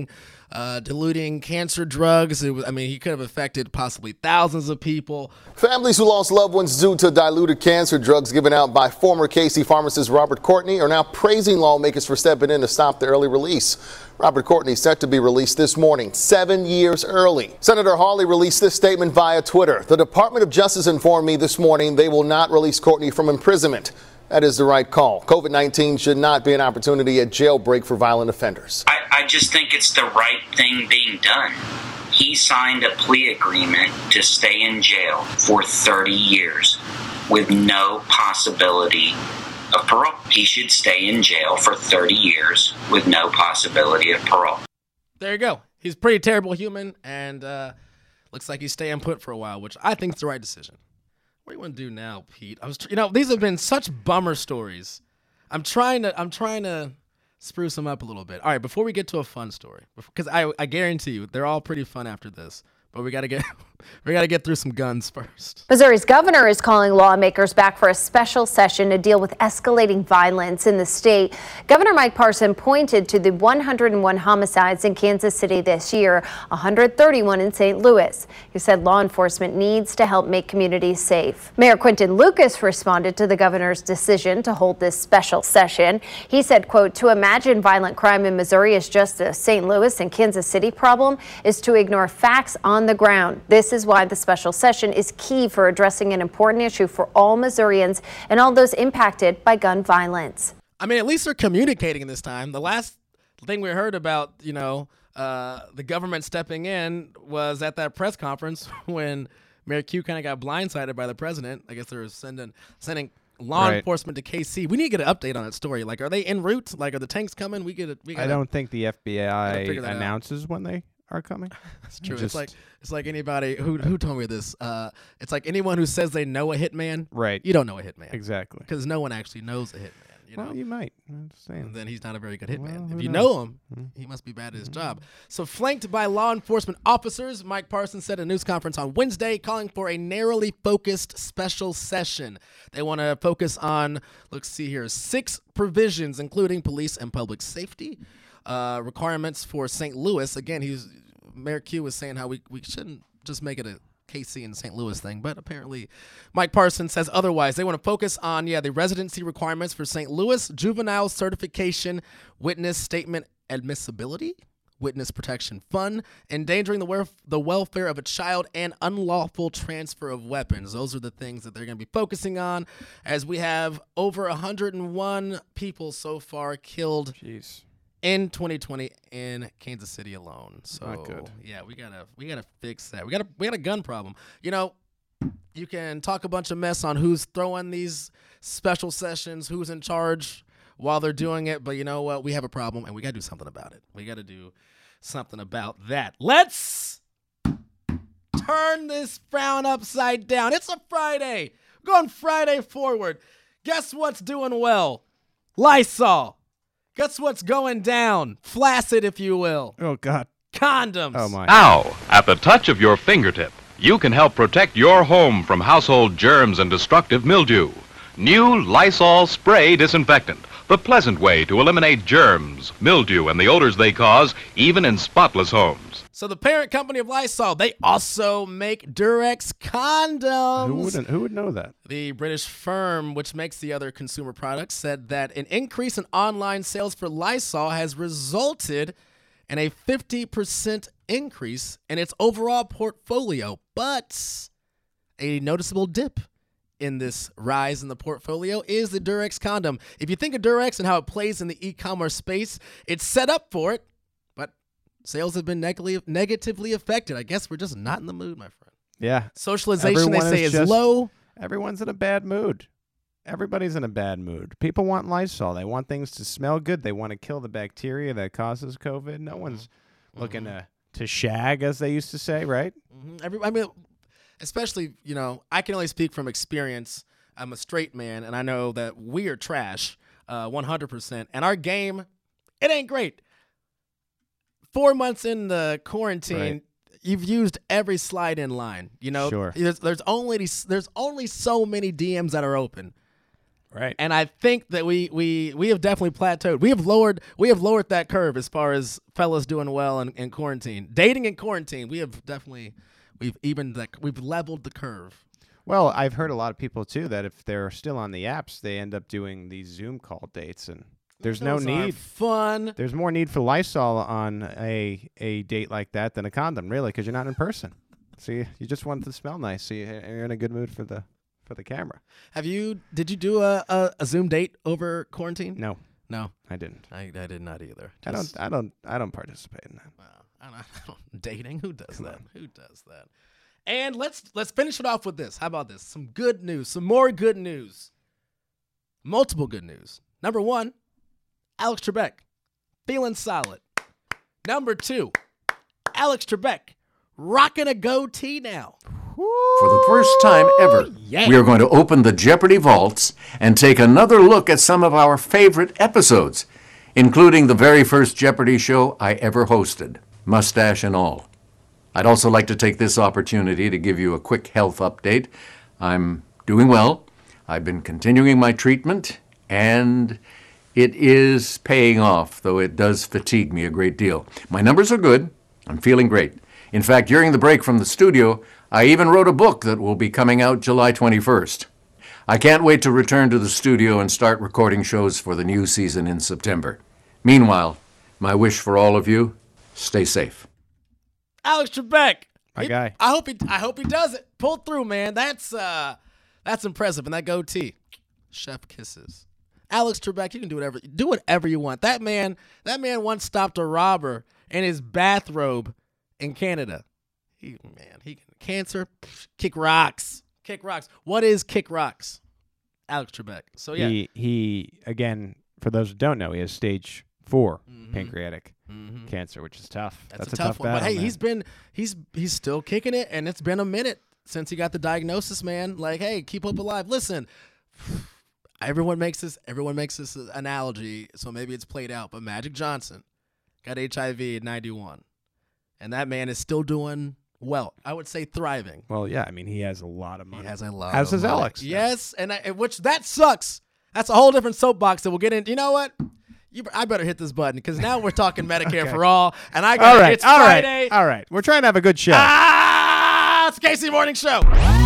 Speaker 2: diluting cancer drugs. He could have affected possibly thousands of people.
Speaker 16: Families who lost loved ones due to diluted cancer drugs given out by former KC pharmacist Robert Courtney are now praising lawmakers for stepping in to stop the early release. Robert Courtney set to be released this morning, 7 years early. Senator Hawley released this statement via Twitter. The Department of Justice informed me this morning they will not release Courtney from imprisonment. That is the right call. COVID-19 should not be an opportunity at jailbreak for violent offenders.
Speaker 17: I just think it's the right thing being done. He signed a plea agreement to stay in jail for 30 years with no possibility of parole. He should stay in jail for 30 years with no possibility of parole.
Speaker 2: There you go. He's a pretty terrible human, and looks like he's staying put for a while, which I think is the right decision. What do you want to do now, Pete? These have been such bummer stories. I'm trying to spruce them up a little bit. All right, before we get to a fun story, because I guarantee you they're all pretty fun after this. But we got to get through some guns first.
Speaker 18: Missouri's governor is calling lawmakers back for a special session to deal with escalating violence in the state. Governor Mike Parson pointed to the 101 homicides in Kansas City this year, 131 in St. Louis. He said law enforcement needs to help make communities safe. Mayor Quinton Lucas responded to the governor's decision to hold this special session. He said, quote, "To imagine violent crime in Missouri is just a St. Louis and Kansas City problem is to ignore facts on the ground. This is why the special session is key for addressing an important issue for all Missourians and all those impacted by gun violence."
Speaker 2: I mean, at least they're communicating this time. The last thing we heard about, the government stepping in was at that press conference when Mayor Q kind of got blindsided by the president. I guess they were sending law enforcement to KC. We need to get an update on that story. Like, are they en route? Like, are the tanks coming?
Speaker 3: I don't think the FBI announces when they are coming.
Speaker 2: That's true. It's like anybody who told me this. It's like anyone who says they know a hitman.
Speaker 3: Right.
Speaker 2: You don't know a hitman.
Speaker 3: Exactly.
Speaker 2: Because no one actually knows a hitman.
Speaker 3: Well, you might. I'm just saying.
Speaker 2: And then he's not a very good hitman.
Speaker 3: Well,
Speaker 2: if you know him, he must be bad at his job. So flanked by law enforcement officers, Mike Parsons said at a news conference on Wednesday calling for a narrowly focused special session. They want to focus on, let's see here, 6 provisions, including police and public safety, requirements for St. Louis. Again, Mayor Q was saying how we shouldn't just make it a KC and St. Louis thing, but apparently Mike Parsons says otherwise. They want to focus on, the residency requirements for St. Louis, juvenile certification, witness statement admissibility, witness protection fund, endangering the welfare of a child, and unlawful transfer of weapons. Those are the things that they're going to be focusing on, as we have over 101 people so far killed in 2020 in Kansas City alone. So
Speaker 3: not good.
Speaker 2: Yeah, we gotta fix that. We got a gun problem. You can talk a bunch of mess on who's throwing these special sessions, who's in charge while they're doing it, but you know what? We have a problem, and we gotta do something about it. We gotta do something about that. Let's turn this frown upside down. It's a Friday. We're going Friday forward. Guess what's doing well? Lysol. Guess what's going down? Flaccid, if you will.
Speaker 3: Oh, God.
Speaker 2: Condoms.
Speaker 3: Oh, my.
Speaker 19: Now, at the touch of your fingertip, you can help protect your home from household germs and destructive mildew. New Lysol Spray Disinfectant, the pleasant way to eliminate germs, mildew, and the odors they cause, even in spotless homes.
Speaker 2: So the parent company of Lysol, they also make Durex condoms.
Speaker 3: Who would know that?
Speaker 2: The British firm, which makes the other consumer products, said that an increase in online sales for Lysol has resulted in a 50% increase in its overall portfolio, but a noticeable dip in this rise in the portfolio is the Durex condom. If you think of Durex and how it plays in the e-commerce space, it's set up for it, but sales have been negatively affected. I guess we're just not in the mood, my friend.
Speaker 3: Yeah.
Speaker 2: Socialization, they say, is low.
Speaker 3: Everyone's in a bad mood. Everybody's in a bad mood. People want Lysol. They want things to smell good. They want to kill the bacteria that causes COVID. No one's looking to shag, as they used to say, right?
Speaker 2: Especially, I can only speak from experience. I'm a straight man, and I know that we are trash 100%. And our game, it ain't great. 4 months in the quarantine, you've used every slide in line.
Speaker 3: Sure.
Speaker 2: There's only so many DMs that are open.
Speaker 3: Right.
Speaker 2: And I think that we have definitely plateaued. We have lowered that curve as far as fellas doing well in quarantine. Dating in quarantine, we've leveled the curve.
Speaker 3: Well, I've heard a lot of people too that if they're still on the apps, they end up doing these Zoom call dates, and there's
Speaker 2: Those
Speaker 3: no
Speaker 2: are
Speaker 3: need.
Speaker 2: fun.
Speaker 3: There's more need for Lysol on a date like that than a condom, really, because you're not in person. So you just want it to smell nice, so you're in a good mood for the camera.
Speaker 2: Did you do a Zoom date over quarantine?
Speaker 3: No,
Speaker 2: I
Speaker 3: didn't.
Speaker 2: I did not either.
Speaker 3: I don't participate in that.
Speaker 2: I don't dating. Who does that? Who does that? And let's finish it off with this. How about this? Some good news. Some more good news. Multiple good news. Number 1, Alex Trebek, feeling solid. Number 2, Alex Trebek, rocking a goatee now.
Speaker 20: For the first time ever, we are going to open the Jeopardy vaults and take another look at some of our favorite episodes, including the very first Jeopardy show I ever hosted, mustache and all. I'd also like to take this opportunity to give you a quick health update. I'm doing well. I've been continuing my treatment, and it is paying off, though it does fatigue me a great deal. My numbers are good. I'm feeling great. In fact, during the break from the studio, I even wrote a book that will be coming out July 21st. I can't wait to return to the studio and start recording shows for the new season in September. Meanwhile, my wish for all of you, stay safe.
Speaker 2: Alex Trebek,
Speaker 3: my guy.
Speaker 2: I hope he does it. Pull through, man. That's impressive. And that goatee, chef kisses. Alex Trebek, you can do whatever you want. That man once stopped a robber in his bathrobe in Canada. He can cancer, kick rocks. What is kick rocks? Alex Trebek. So yeah,
Speaker 3: he again, for those who don't know, he has stage 4 pancreatic cancer, which is tough.
Speaker 2: That's a tough one.
Speaker 3: battle,
Speaker 2: But hey,
Speaker 3: man.
Speaker 2: he's still kicking it, and it's been a minute since he got the diagnosis, man. Like, hey, keep hope alive. Listen, everyone makes this analogy, so maybe it's played out. But Magic Johnson got HIV in 91, and that man is still doing well. I would say thriving.
Speaker 3: Well, yeah, I mean, he has a lot of money.
Speaker 2: He has a lot.
Speaker 3: As
Speaker 2: of
Speaker 3: does
Speaker 2: money.
Speaker 3: Alex.
Speaker 2: Yes, and which that sucks. That's a whole different soapbox that we'll get into. You know what? I better hit this button because now we're talking Medicare for all, and it's Friday.
Speaker 3: All right. We're trying to have a good show.
Speaker 2: It's the KC Morning Show.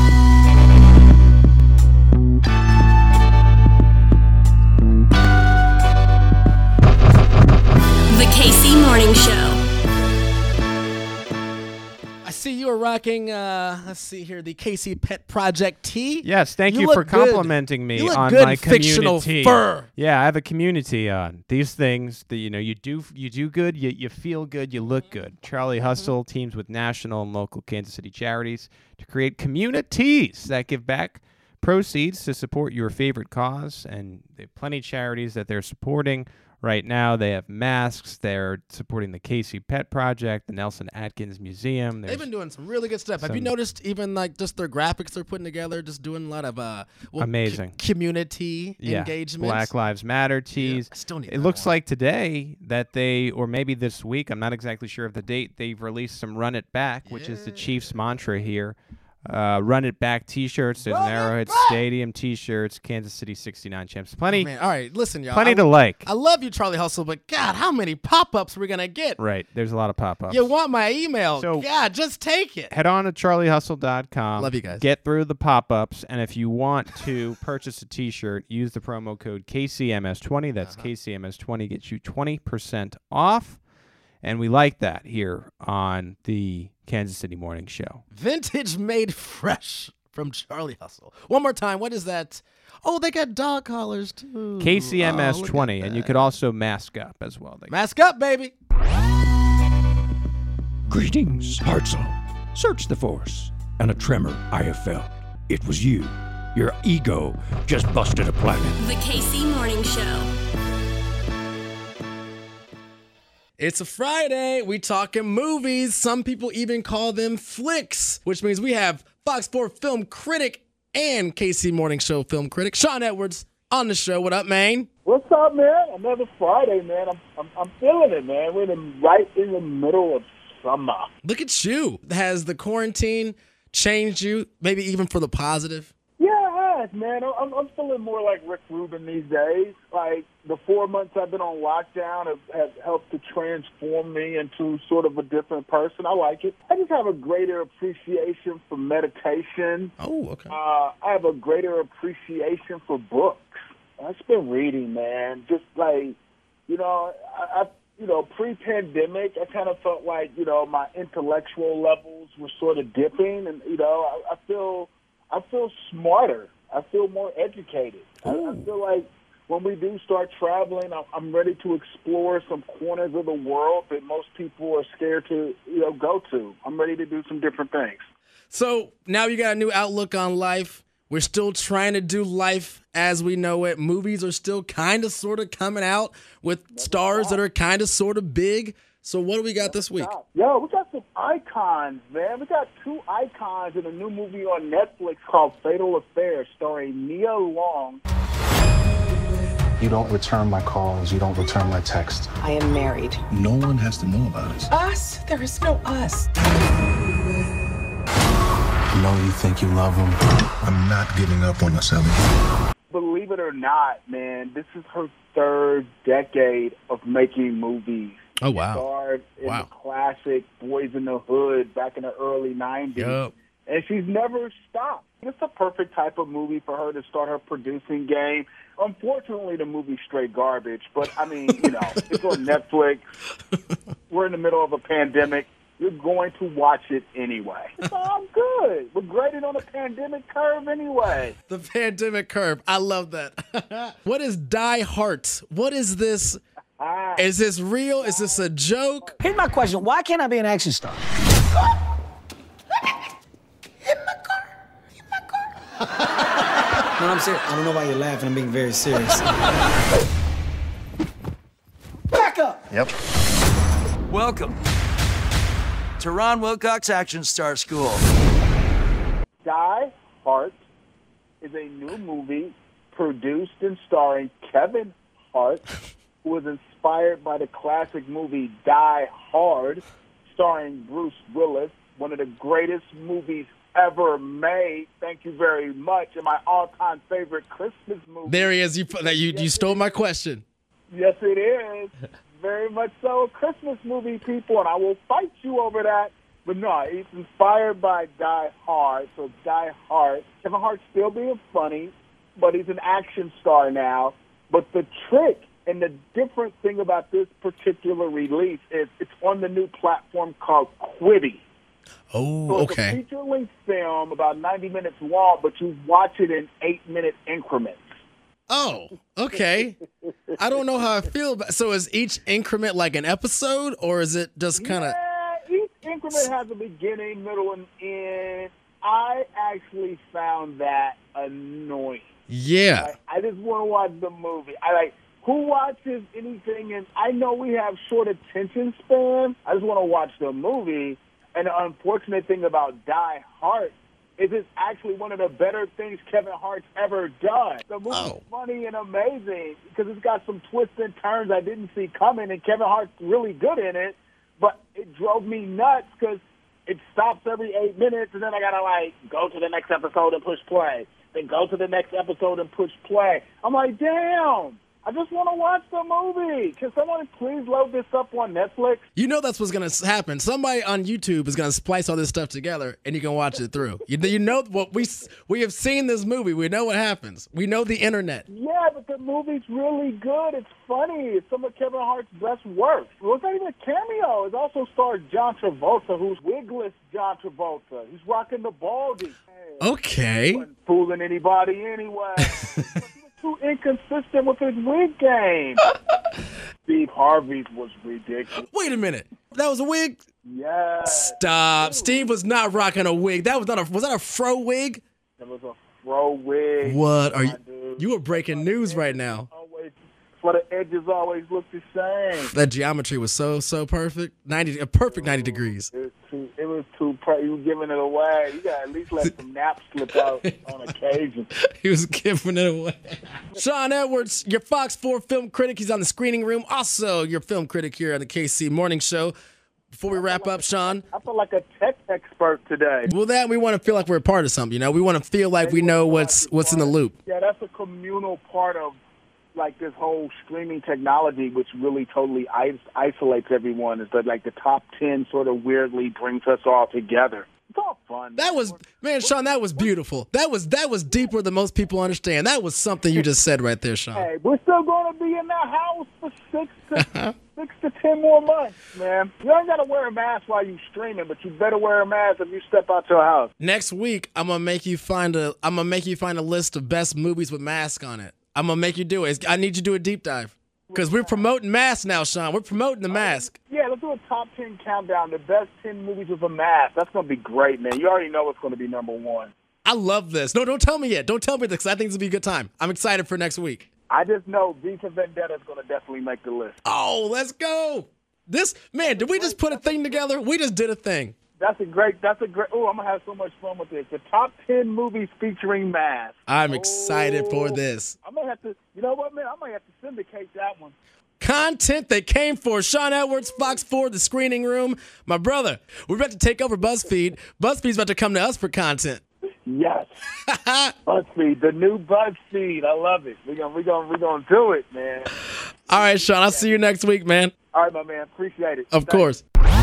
Speaker 21: The KC Morning Show.
Speaker 2: I see you are rocking, let's see here, the KC Pet Project tee.
Speaker 3: Yes, thank you for complimenting me on my
Speaker 2: fictional
Speaker 3: community.
Speaker 2: Fur.
Speaker 3: Yeah, I have a community on these things that you do good, you feel good, you look good. Charlie Hustle teams with national and local Kansas City charities to create communities that give back proceeds to support your favorite cause, and they have plenty of charities that they're supporting. Right now, they have masks. They're supporting the KC Pet Project, the Nelson Atkins Museum.
Speaker 2: They've been doing some really good stuff. Have you noticed even like just their graphics they're putting together, just doing a lot of
Speaker 3: amazing
Speaker 2: community engagements.
Speaker 3: Black Lives Matter tees.
Speaker 2: I still need
Speaker 3: it looks like today that or maybe this week, I'm not exactly sure of the date, they've released some Run It Back, which is the Chiefs mantra here. Run It Back T-shirts. There's an Arrowhead Stadium T-shirts. Kansas City 69 champs. Plenty.
Speaker 2: Oh, man. All right, listen, y'all.
Speaker 3: Plenty to like.
Speaker 2: I love you, Charlie Hustle, but God, how many pop-ups are we gonna get?
Speaker 3: Right. There's a lot of pop-ups.
Speaker 2: You want my email?
Speaker 3: So
Speaker 2: God, just take it.
Speaker 3: Head on to charliehustle.com.
Speaker 2: Love you guys.
Speaker 3: Get through the pop-ups, and if you want to purchase a T-shirt, use the promo code KCMS20. That's KCMS20. Gets you 20% off. And we like that here on the Kansas City Morning Show.
Speaker 2: Vintage made fresh from Charlie Hustle. One more time. What is that? Oh, they got dog collars, too.
Speaker 3: KCMS20. And you could also mask up as well.
Speaker 2: Mask up, baby.
Speaker 22: Greetings, Hartzell. Search the force. And a tremor I have felt. It was you. Your ego just busted a planet.
Speaker 21: The KC Morning Show.
Speaker 2: It's a Friday. We talking movies. Some people even call them flicks, which means we have Fox 4 film critic and KC Morning Show film critic Sean Edwards on the show. What up, man?
Speaker 23: What's up, man? Another Friday, man. I'm feeling it, man. We're right in the middle of summer.
Speaker 2: Look at you. Has the quarantine changed you, maybe even for the positive?
Speaker 23: Yeah, life, man. I'm feeling more like Rick Rubin these days. Like, the 4 months I've been on lockdown have helped to transform me into sort of a different person. I like it. I just have a greater appreciation for meditation.
Speaker 2: Oh, okay.
Speaker 23: I have a greater appreciation for books. I've been reading, man. Just like, pre-pandemic, I kind of felt like, my intellectual levels were sort of dipping, and, I feel smarter. I feel more educated. I feel like when we do start traveling, I'm ready to explore some corners of the world that most people are scared to, go to. I'm ready to do some different things.
Speaker 2: So now you got a new outlook on life. We're still trying to do life as we know it. Movies are still kind of sort of coming out with stars that are kind of sort of big. So what do we got this week?
Speaker 23: Yo, we got some icons, man. We got 2 icons in a new movie on Netflix called Fatal Affair, starring Nia Long.
Speaker 1: You don't return my calls. You don't return my texts.
Speaker 4: I am married.
Speaker 1: No one has to know about it.
Speaker 4: Us? There is no us.
Speaker 1: I know you think you love him. I'm not giving up on us, Ellie.
Speaker 23: Believe it or not, man, this is her 3rd decade of making movies.
Speaker 2: Oh, wow.
Speaker 23: She starred in the classic Boys in the Hood back in the early 90s.
Speaker 2: Yep.
Speaker 23: And she's never stopped. It's a perfect type of movie for her to start her producing game. Unfortunately, the movie's straight garbage. But, I mean, it's on Netflix. We're in the middle of a pandemic. You're going to watch it anyway. So I'm good. We're graded on a pandemic curve anyway.
Speaker 2: The pandemic curve. I love that. What is Die Hard? What is this? Is this real? Is this a joke?
Speaker 5: Here's my question. Why can't I be an action star? No, I'm serious. I don't know why you're laughing. I'm being very serious. Back up!
Speaker 1: Yep.
Speaker 5: Welcome to Ron Wilcox Action Star School.
Speaker 23: Die Hard is a new movie produced and starring Kevin Hart, who was inspired by the classic movie Die Hard, starring Bruce Willis, one of the greatest movies ever made. Thank you very much. And my all-time favorite Christmas movie.
Speaker 2: There he is. You stole my question.
Speaker 23: Yes, it is. Very much so. A Christmas movie, people, and I will fight you over that. But no, it's inspired by Die Hard. So Die Hard. Kevin Hart's still being funny, but he's an action star now. But the trick and the different thing about this particular release is it's on the new platform called Quibi.
Speaker 2: Oh,
Speaker 23: so it's
Speaker 2: okay.
Speaker 23: a feature-length film, about 90 minutes long, but you watch it in 8-minute increments.
Speaker 2: Oh, okay. I don't know how I feel about. So is each increment like an episode, or is it just kind of?
Speaker 23: Yeah, each increment has a beginning, middle, and end. I actually found that annoying.
Speaker 2: Yeah.
Speaker 23: Like, I just want to watch the movie. Who watches anything? And I know we have short attention spans. I just want to watch the movie. And the unfortunate thing about Die Hard is it's actually one of the better things Kevin Hart's ever done. The movie's funny and amazing because it's got some twists and turns I didn't see coming, and Kevin Hart's really good in it. But it drove me nuts because it stops every 8 minutes, and then I got to, go to the next episode and push play. Then go to the next episode and push play. I'm like, damn. I just want to watch the movie. Can someone please load this up on Netflix?
Speaker 2: You know that's what's going to happen. Somebody on YouTube is going to splice all this stuff together, and you can watch it through. You know what we have seen this movie. We know what happens. We know the internet.
Speaker 23: Yeah, but the movie's really good. It's funny. It's some of Kevin Hart's best work. Well, it's not even a cameo. It also stars John Travolta, who's wigless John Travolta. He's rocking the baldy.
Speaker 2: Okay.
Speaker 23: He wasn't fooling anybody anyway. Too inconsistent with his wig game. Steve Harvey's was ridiculous.
Speaker 2: Wait a minute. That was a wig?
Speaker 23: Yeah.
Speaker 2: Stop. Steve was not rocking a wig. That was that a fro wig?
Speaker 23: It was a fro wig.
Speaker 2: What are you? You are breaking news right now.
Speaker 23: But the edges always look the same.
Speaker 2: That geometry was so perfect. A perfect 90 degrees.
Speaker 23: It was too you were giving it away. You got to at least let some naps slip out on occasion.
Speaker 2: He was giving it away. Sean Edwards, your Fox 4 film critic. He's on the screening room. Also, your film critic here on the KC Morning Show. before we wrap up, Sean?
Speaker 23: I feel like a tech expert today.
Speaker 2: Well, that we want to feel like we're a part of something, you know? We want to feel like we know what's in the loop.
Speaker 23: Yeah, that's a communal part of like this whole streaming technology, which really totally isolates everyone. Is that like the top 10 sort of weirdly brings us all together. It's all fun.
Speaker 2: That was, man, Sean, that was beautiful. That was deeper than most people understand. That was something you just said right there, Sean.
Speaker 23: Hey, we're still going to be in that house for 6 to 10 more months, man. You ain't got to wear a mask while you streaming, but you better wear a mask if you step out your house.
Speaker 2: Next week, I'm gonna make you find a list of best movies with masks on it. I'm gonna make you do it. I need you to do a deep dive because we're promoting masks now, Sean. We're promoting the mask.
Speaker 23: Yeah, let's do a top 10 countdown. The best 10 movies with a mask. That's gonna be great, man. You already know it's gonna be number one.
Speaker 2: I love this. No, don't tell me yet. Don't tell me this because I think this will be a good time. I'm excited for next week.
Speaker 23: I just know V for Vendetta is going to definitely make the list.
Speaker 2: Oh, let's go. Did we just put a thing together? We just did a thing.
Speaker 23: That's a great, oh, I'm going to have so much fun with this. The top 10 movies featuring masks.
Speaker 2: I'm excited for this.
Speaker 23: I may have to, you know what, man? I might have to syndicate that one.
Speaker 2: Content they came for. Sean Edwards, Fox 4, The Screening Room. My brother, we're about to take over BuzzFeed. BuzzFeed's about to come to us for content.
Speaker 23: Yes. BuzzFeed, the new BuzzFeed. I love it. We're gonna do it, man.
Speaker 2: All right, Sean, I'll see you next week, man.
Speaker 23: All right, my man. Appreciate it.
Speaker 2: Of course.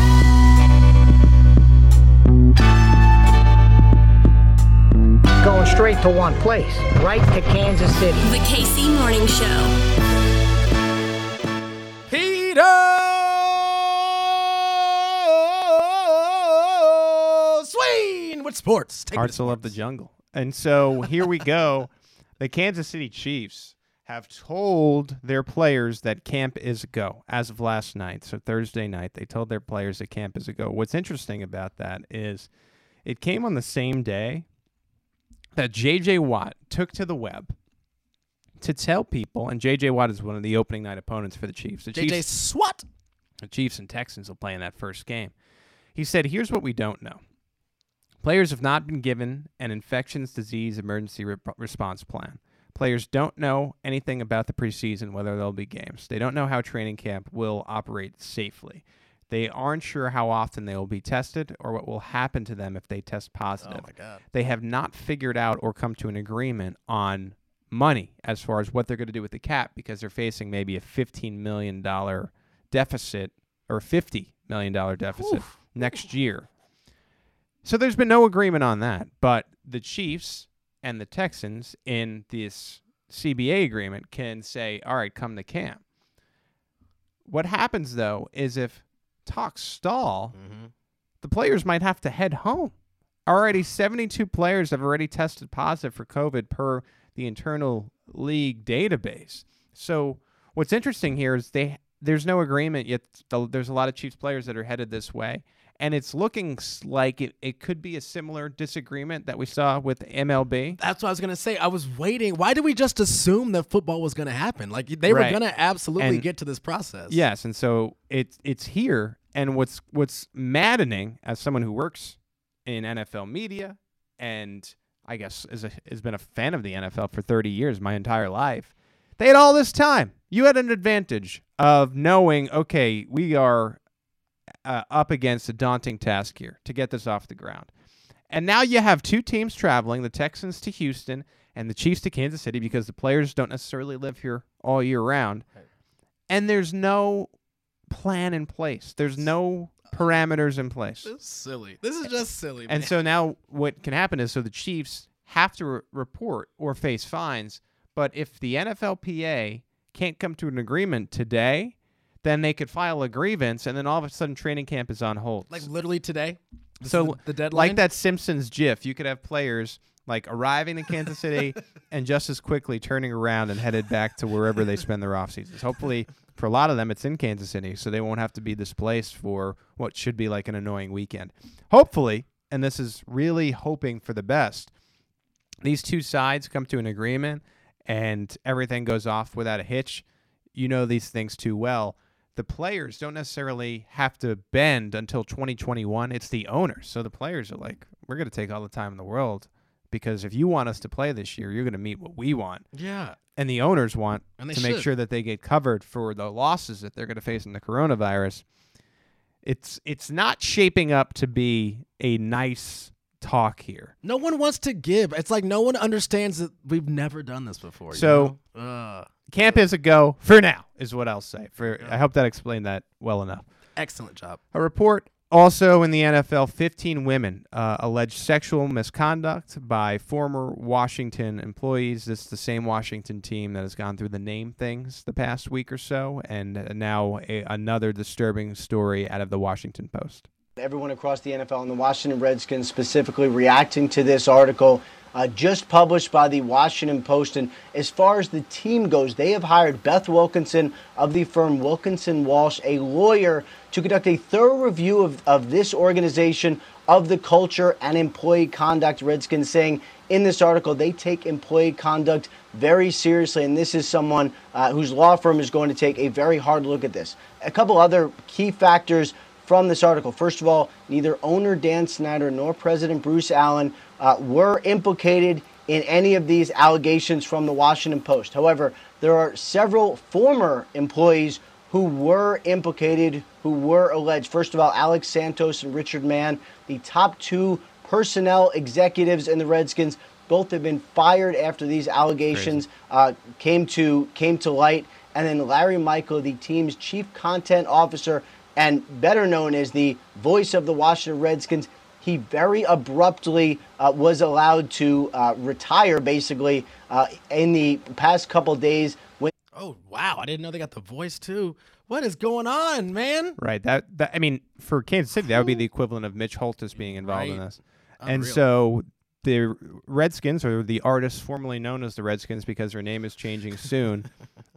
Speaker 6: Going straight to one place, right to Kansas City.
Speaker 21: The KC Morning Show.
Speaker 2: Peter Swain with sports.
Speaker 3: Hearts will love the jungle. And so here we go. The Kansas City Chiefs have told their players that camp is a go as of last night. So Thursday night, they told their players that camp is a go. What's interesting about that is it came on the same day that J.J. Watt took to the web to tell people, and J.J. Watt is one of the opening night opponents for the Chiefs.
Speaker 2: J.J. SWAT.
Speaker 3: The Chiefs and Texans will play in that first game. He said, here's what we don't know. Players have not been given an infectious disease emergency response plan. Players don't know anything about the preseason, whether there'll be games. They don't know how training camp will operate safely. They aren't sure how often they will be tested or what will happen to them if they test positive.
Speaker 2: Oh, my God.
Speaker 3: They have not figured out or come to an agreement on money as far as what they're going to do with the cap because they're facing maybe a $15 million deficit or $50 million deficit next year. So there's been no agreement on that. But the Chiefs and the Texans in this CBA agreement can say, all right, come to camp. What happens, though, is if talks stall, the players might have to head home. Already 72 players have already tested positive for COVID per the internal league database. So what's interesting here is there's no agreement yet. There's a lot of Chiefs players that are headed this way. And it's looking like it could be a similar disagreement that we saw with MLB.
Speaker 2: That's what I was going to say. I was waiting. Why did we just assume that football was going to happen? Like they were going to absolutely get to this process.
Speaker 3: Yes, and so it's here. And what's maddening as someone who works in NFL media and I guess has been a fan of the NFL for 30 years, my entire life, they had all this time. You had an advantage of knowing, okay, we are up against a daunting task here to get this off the ground. And now you have two teams traveling, the Texans to Houston and the Chiefs to Kansas City because the players don't necessarily live here all year round. And there's no plan in place. There's no parameters in place.
Speaker 2: This is silly. This is just silly, man.
Speaker 3: And so now what can happen is so the Chiefs have to report or face fines, but if the NFLPA can't come to an agreement today, then they could file a grievance, and then all of a sudden training camp is on hold.
Speaker 2: Like literally today?
Speaker 3: So
Speaker 2: the deadline?
Speaker 3: Like that Simpsons GIF, you could have players like arriving in Kansas City and just as quickly turning around and headed back to wherever they spend their off seasons. Hopefully, for a lot of them, it's in Kansas City, so they won't have to be displaced for what should be like an annoying weekend. Hopefully, and this is really hoping for the best, these two sides come to an agreement and everything goes off without a hitch. You know these things too well. The players don't necessarily have to bend until 2021. It's the owners. So the players are like, we're going to take all the time in the world because if you want us to play this year, you're going to meet what we want.
Speaker 2: Yeah.
Speaker 3: And the owners want
Speaker 2: and
Speaker 3: to make sure that they get covered for the losses that they're going to face in the coronavirus. It's not shaping up to be a nice talk here.
Speaker 2: No one wants to give. It's like no one understands that we've never done this before.
Speaker 3: So camp is a go for now, is what I'll say. I hope that explained that well enough.
Speaker 2: Excellent job.
Speaker 3: A report also in the NFL, 15 women alleged sexual misconduct by former Washington employees. This is the same Washington team that has gone through the name things the past week or so, and now another disturbing story out of the Washington Post.
Speaker 7: Everyone across the NFL and the Washington Redskins specifically reacting to this article just published by the Washington Post. And as far as the team goes, they have hired Beth Wilkinson of the firm Wilkinson Walsh, a lawyer, to conduct a thorough review of this organization, of the culture and employee conduct. Redskins saying in this article they take employee conduct very seriously, and this is someone whose law firm is going to take a very hard look at this. A couple other key factors from this article. First of all, neither owner Dan Snyder nor President Bruce Allen were implicated in any of these allegations from the Washington Post. However, there are several former employees who were implicated, who were alleged. First of all, Alex Santos and Richard Mann, the top two personnel executives in the Redskins, both have been fired after these allegations came to light. And then Larry Michael, the team's chief content officer, and better known as the voice of the Washington Redskins, he very abruptly was allowed to retire, basically, in the past couple days.
Speaker 2: Oh, wow. I didn't know they got the voice, too. What is going on, man?
Speaker 3: Right. That I mean, for Kansas City, that would be the equivalent of Mitch Holthus being involved in this. And so the Redskins, or the artists formerly known as the Redskins because their name is changing soon,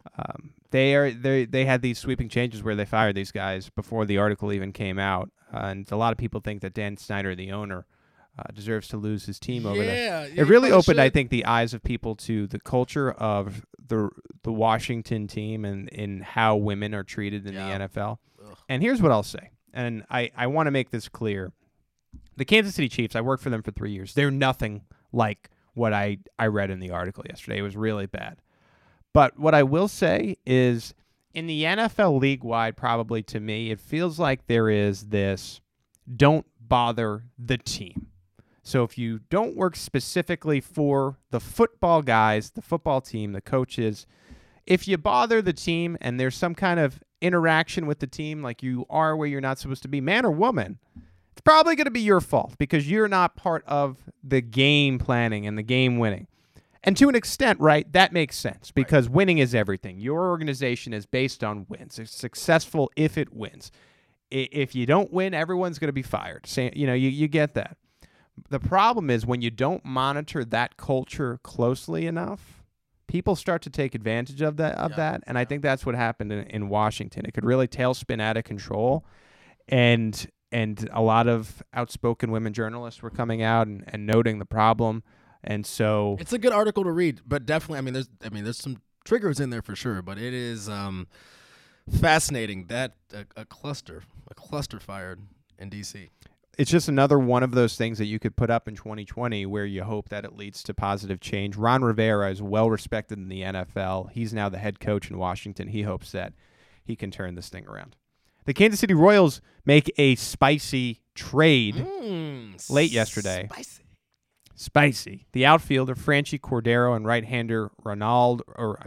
Speaker 3: they had these sweeping changes where they fired these guys before the article even came out. And a lot of people think that Dan Snyder, the owner, deserves to lose his team over there. It really opened, I think, the eyes of people to the culture of the Washington team and in how women are treated in the NFL. And here's what I'll say, and I want to make this clear. The Kansas City Chiefs, I worked for them for 3 years. They're nothing like what I read in the article yesterday. It was really bad. But what I will say is in the NFL league-wide, probably to me, it feels like there is this don't bother the team. So if you don't work specifically for the football guys, the football team, the coaches, if you bother the team and there's some kind of interaction with the team, like you are where you're not supposed to be, man or woman, it's probably going to be your fault because you're not part of the game planning and the game winning. And to an extent, right, that makes sense because winning is everything. Your organization is based on wins. It's successful if it wins. If you don't win, everyone's going to be fired. You get that. The problem is when you don't monitor that culture closely enough, people start to take advantage of that. And I think that's what happened in Washington. It could really tailspin out of control. And a lot of outspoken women journalists were coming out and noting the problem. And so
Speaker 2: it's a good article to read, but definitely, there's some triggers in there for sure, but it is fascinating that a cluster fired in DC.
Speaker 3: It's just another one of those things that you could put up in 2020 where you hope that it leads to positive change. Ron Rivera is well respected in the NFL. He's now the head coach in Washington. He hopes that he can turn this thing around. The Kansas City Royals make a spicy trade late yesterday. Spicy. The outfielder, Franchi Cordero, and right-hander Ronald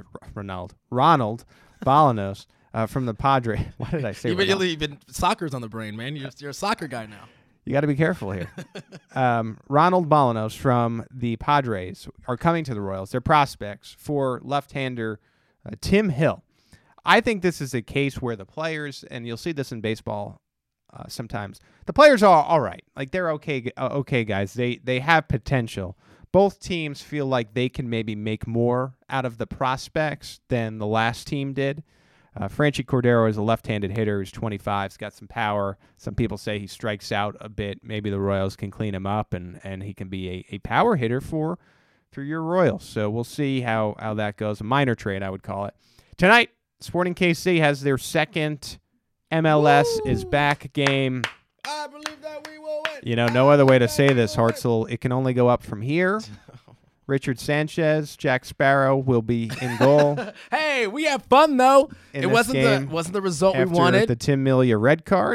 Speaker 3: Bolanos from the Padres. What did I say?
Speaker 2: Even soccer's on the brain, man. You're a soccer guy now.
Speaker 3: You got to be careful here. Ronald Bolanos from the Padres are coming to the Royals. They're prospects for left-hander Tim Hill. I think this is a case where the players, and you'll see this in baseball sometimes, the players are all right. Like they're okay guys. They have potential. Both teams feel like they can maybe make more out of the prospects than the last team did. Franchi Cordero is a left-handed hitter who's 25. He's got some power. Some people say he strikes out a bit. Maybe the Royals can clean him up, and he can be a power hitter for your Royals. So we'll see how that goes. A minor trade, I would call it. Tonight, Sporting KC has their second MLS is back game.
Speaker 2: I believe that we will win.
Speaker 3: No other way to say this, Hartzell. It can only go up from here. Richard Sanchez, Jack Sparrow will be in goal.
Speaker 2: Hey, we have fun though. It wasn't the result we wanted.
Speaker 3: The Tim Melia red card.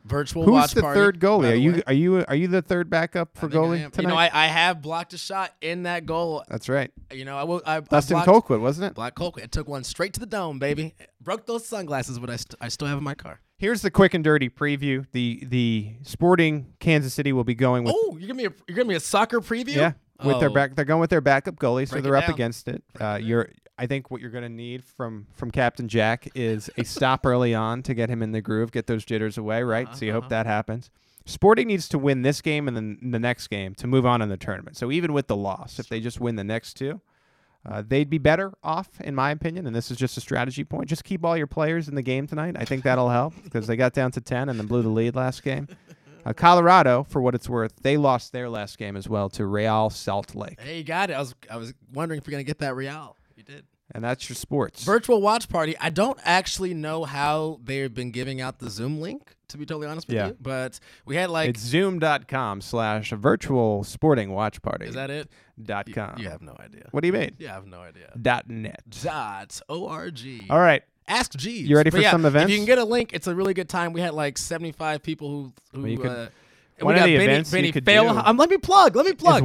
Speaker 2: Virtual
Speaker 3: Who's
Speaker 2: watch
Speaker 3: the
Speaker 2: party.
Speaker 3: third goalie?
Speaker 2: by the way.
Speaker 3: Are you the third backup for goalie tonight?
Speaker 2: You know, I have blocked a shot in that goal.
Speaker 3: That's right.
Speaker 2: You know, I
Speaker 3: Dustin
Speaker 2: blocked,
Speaker 3: Colquitt, wasn't it?
Speaker 2: Black Colquitt. It took one straight to the dome, baby. Broke those sunglasses, but I still have in my car.
Speaker 3: Here's the quick and dirty preview. The Sporting Kansas City will be going with.
Speaker 2: Oh, you're giving me a soccer preview?
Speaker 3: Yeah, with their
Speaker 2: Oh.
Speaker 3: back. They're going with their backup goalie, so
Speaker 2: Break
Speaker 3: they're
Speaker 2: it
Speaker 3: up
Speaker 2: down.
Speaker 3: against it. I think what you're going to need from Captain Jack is a stop early on to get him in the groove, get those jitters away, right? So you hope that happens. Sporting needs to win this game and then the next game to move on in the tournament. So even with the loss, if they just win the next two, they'd be better off, in my opinion. And this is just a strategy point. Just keep all your players in the game tonight. I think that'll help because they got down to 10 and then blew the lead last game. Colorado, for what it's worth, they lost their last game as well to Real Salt Lake.
Speaker 2: Hey, you got it. I was wondering if you're going to get that Real. You did.
Speaker 3: And that's your sports.
Speaker 2: Virtual watch party. I don't actually know how they've been giving out the Zoom link, to be totally honest with
Speaker 3: Yeah.
Speaker 2: you. But we had like.
Speaker 3: It's zoom.com/virtual sporting watch party.
Speaker 2: Is that it?
Speaker 3: .com.
Speaker 2: You have no idea.
Speaker 3: What do you mean?
Speaker 2: You have no idea.
Speaker 3: .net.
Speaker 2: .org.
Speaker 3: All right.
Speaker 2: Ask Jeeves.
Speaker 3: You ready
Speaker 2: But
Speaker 3: for
Speaker 2: yeah,
Speaker 3: some events?
Speaker 2: If you can get a link, it's a really good time. We had like 75 people who
Speaker 3: Well, you could-
Speaker 2: and
Speaker 3: one
Speaker 2: we
Speaker 3: of
Speaker 2: got
Speaker 3: the
Speaker 2: Benny,
Speaker 3: events you
Speaker 2: Benny
Speaker 3: could
Speaker 2: Fail.
Speaker 3: do
Speaker 2: Let me plug.
Speaker 3: Is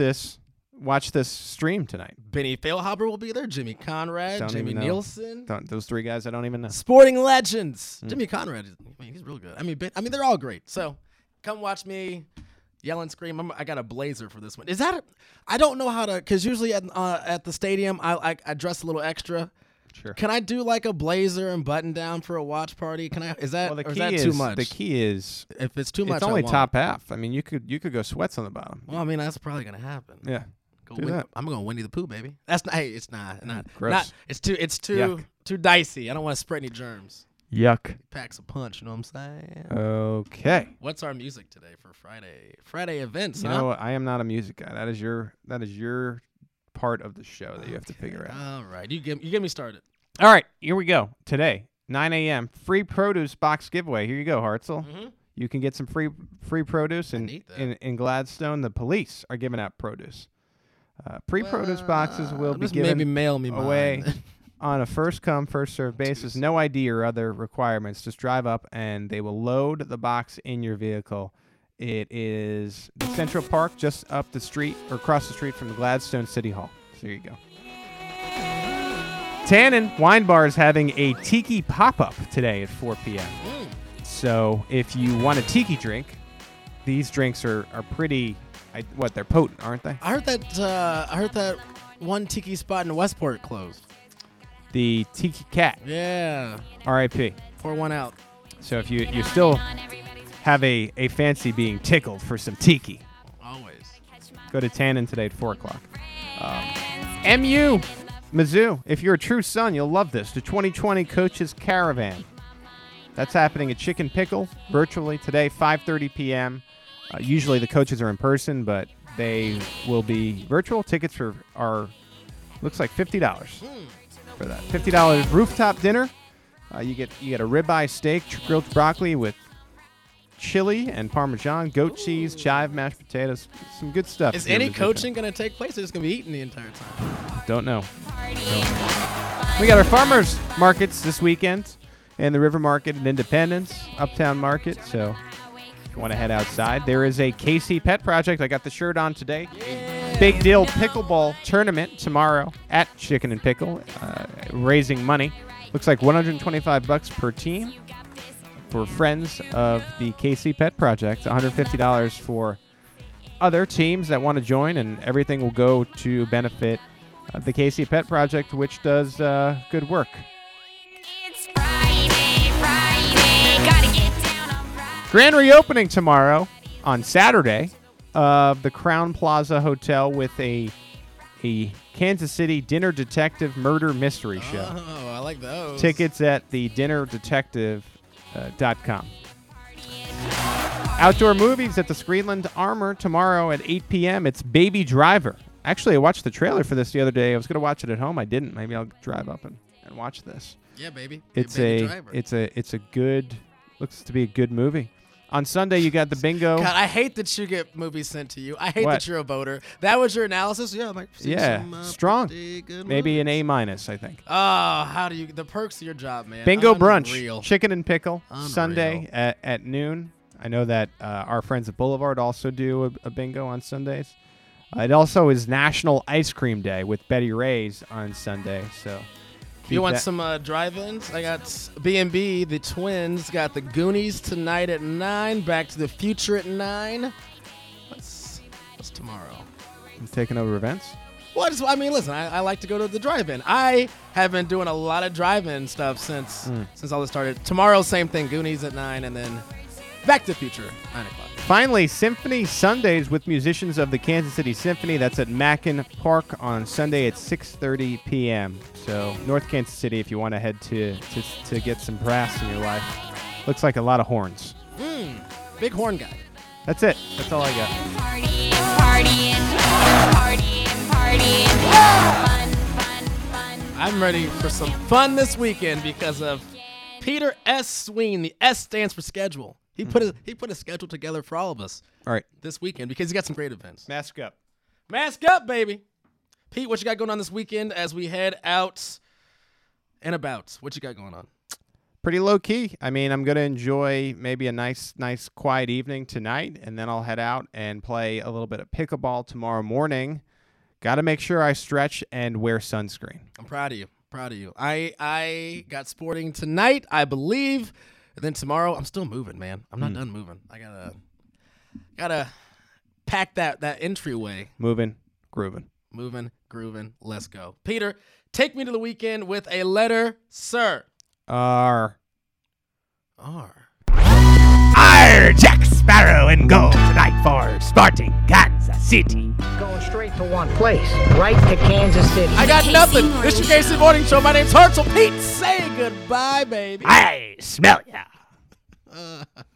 Speaker 3: watch this stream tonight.
Speaker 2: Benny Failhaber will be there. Jimmy Conrad,
Speaker 3: Don't
Speaker 2: Jimmy
Speaker 3: even know.
Speaker 2: Nielsen.
Speaker 3: Those three guys I don't even know.
Speaker 2: Sporting legends.
Speaker 3: Hmm.
Speaker 2: Jimmy Conrad, he's real good. I mean, they're all great. So come watch me yell and scream. I got a blazer for this one. Is that? I don't know how to, because usually at the stadium I dress a little extra.
Speaker 3: Sure.
Speaker 2: Can I do like a blazer and button down for a watch party? Can I? Is that?
Speaker 3: Well,
Speaker 2: or is that too much?
Speaker 3: The key is
Speaker 2: if it's too much,
Speaker 3: it's only
Speaker 2: I won't.
Speaker 3: top half. I mean, you could go sweats on the bottom.
Speaker 2: Well, I mean that's probably gonna happen.
Speaker 3: Yeah. Do that.
Speaker 2: I'm going Winnie the Pooh, baby. That's not. Hey, it's not.
Speaker 3: Gross.
Speaker 2: It's too
Speaker 3: Yuck.
Speaker 2: dicey. I don't want to spread any germs.
Speaker 3: Yuck.
Speaker 2: Packs a punch. You know what I'm saying?
Speaker 3: Okay.
Speaker 2: What's our music today for Friday? Friday events.
Speaker 3: You
Speaker 2: huh?
Speaker 3: know what? I am not a music guy. That is your part of the show that you have to figure out.
Speaker 2: All right, you get me started.
Speaker 3: All right, here we go. Today, 9 a.m. free produce box giveaway. Here you go, Hartzell.
Speaker 2: Mhm.
Speaker 3: You can get some free produce in Gladstone. The police are giving out produce. Pre-produce boxes will be
Speaker 2: just
Speaker 3: given
Speaker 2: maybe mail me
Speaker 3: away
Speaker 2: mine.
Speaker 3: on a first-come, first-served basis. No ID or other requirements. Just drive up, and they will load the box in your vehicle. It is the Central Park, just up the street or across the street from the Gladstone City Hall. So there you go. Tannen Wine Bar is having a tiki pop-up today at 4 p.m. So if you want a tiki drink, these drinks are pretty. They're potent, aren't they?
Speaker 2: I heard that one tiki spot in Westport closed.
Speaker 3: The Tiki Cat.
Speaker 2: Yeah.
Speaker 3: R.I.P.
Speaker 2: Pour one out.
Speaker 3: So if you still have a fancy being tickled for some tiki,
Speaker 2: Always.
Speaker 3: go to Tannen today at 4 o'clock. MU, Mizzou. If you're a true son, you'll love this. The 2020 Coaches Caravan. That's happening at Chicken Pickle virtually today, 5:30 p.m. Usually the coaches are in person, but they will be virtual. Tickets are looks like $50 for that. $50 rooftop dinner. You get a ribeye steak, grilled broccoli with chili and Parmesan, goat cheese, chive, mashed potatoes, some good stuff.
Speaker 2: Is
Speaker 3: if you're a
Speaker 2: any
Speaker 3: Mizzou
Speaker 2: coaching going to take place? Or just going to be eating the entire time?
Speaker 3: fan. Don't know. We got our farmers markets this weekend, and the River Market in Independence, Uptown Market. So if you want to head outside, there is a KC Pet Project. I got the shirt on today. Big Deal Pickleball Tournament tomorrow at Chicken and Pickle, raising money. Looks like $125 per team for friends of the KC Pet Project. $150 for other teams that want to join, and everything will go to benefit the KC Pet Project, which does good work. Grand reopening tomorrow on Saturday of the Crown Plaza Hotel with a Kansas City Dinner Detective Murder Mystery Show.
Speaker 2: Oh, I like those.
Speaker 3: Tickets at thedinnerdetective.com. Outdoor movies at the Screenland Armor tomorrow at 8 p.m. It's Baby Driver. Actually, I watched the trailer for this the other day. I was going to watch it at home. I didn't. Maybe I'll drive up and watch this.
Speaker 2: Yeah, baby.
Speaker 3: It's
Speaker 2: Baby Driver.
Speaker 3: it's a good, looks to be a good movie. On Sunday, you got the bingo.
Speaker 2: God, I hate that you get movies sent to you. I hate
Speaker 3: What?
Speaker 2: that you're a voter. That was your analysis? Yeah, I might see some,
Speaker 3: strong.
Speaker 2: pretty good
Speaker 3: Maybe
Speaker 2: movies.
Speaker 3: an A-, I think.
Speaker 2: Oh, how do you... The perks of your job, man.
Speaker 3: Bingo brunch,
Speaker 2: Unreal.
Speaker 3: chicken and pickle,
Speaker 2: Unreal.
Speaker 3: Sunday at noon. I know that our friends at Boulevard also do a bingo on Sundays. It also is National Ice Cream Day with Betty Ray's on Sunday. So,
Speaker 2: you want some drive-ins? I got B&B, the twins, got the Goonies tonight at 9, Back to the Future at 9. What's tomorrow?
Speaker 3: I'm taking over events?
Speaker 2: Well, listen, I like to go to the drive-in. I have been doing a lot of drive-in stuff since all this started. Tomorrow, same thing, Goonies at 9, and then Back to the Future, 9 o'clock.
Speaker 3: Finally, Symphony Sundays with musicians of the Kansas City Symphony. That's at Mackin Park on Sunday at 6:30 p.m. So North Kansas City, if you want to head to get some brass in your life. Looks like a lot of horns.
Speaker 2: Big horn guy.
Speaker 3: That's it. That's all I got.
Speaker 2: I'm ready for some fun this weekend because of Peter S. Sween. The S stands for schedule. He put a schedule together for all of us.
Speaker 3: All right.
Speaker 2: This weekend because he's got some great events.
Speaker 3: Mask up.
Speaker 2: Mask up, baby. Pete, what you got going on this weekend as we head out and about? What you got going on?
Speaker 3: Pretty low key. I mean, I'm going to enjoy maybe a nice quiet evening tonight, and then I'll head out and play a little bit of pickleball tomorrow morning. Got to make sure I stretch and wear sunscreen.
Speaker 2: I'm proud of you. I got sporting tonight, I believe. And then tomorrow, I'm still moving, man. I'm not done moving. I gotta pack that entryway.
Speaker 3: Moving, grooving.
Speaker 2: Let's go. Peter, take me to the weekend with a letter, sir.
Speaker 3: R.
Speaker 6: Jack Sparrow and go tonight for Sporting Kansas City. Going straight to one place, right to Kansas City.
Speaker 2: I got nothing. This is your KC Morning Show. My name's Hartzell. Pete, say goodbye, baby.
Speaker 6: I smell ya.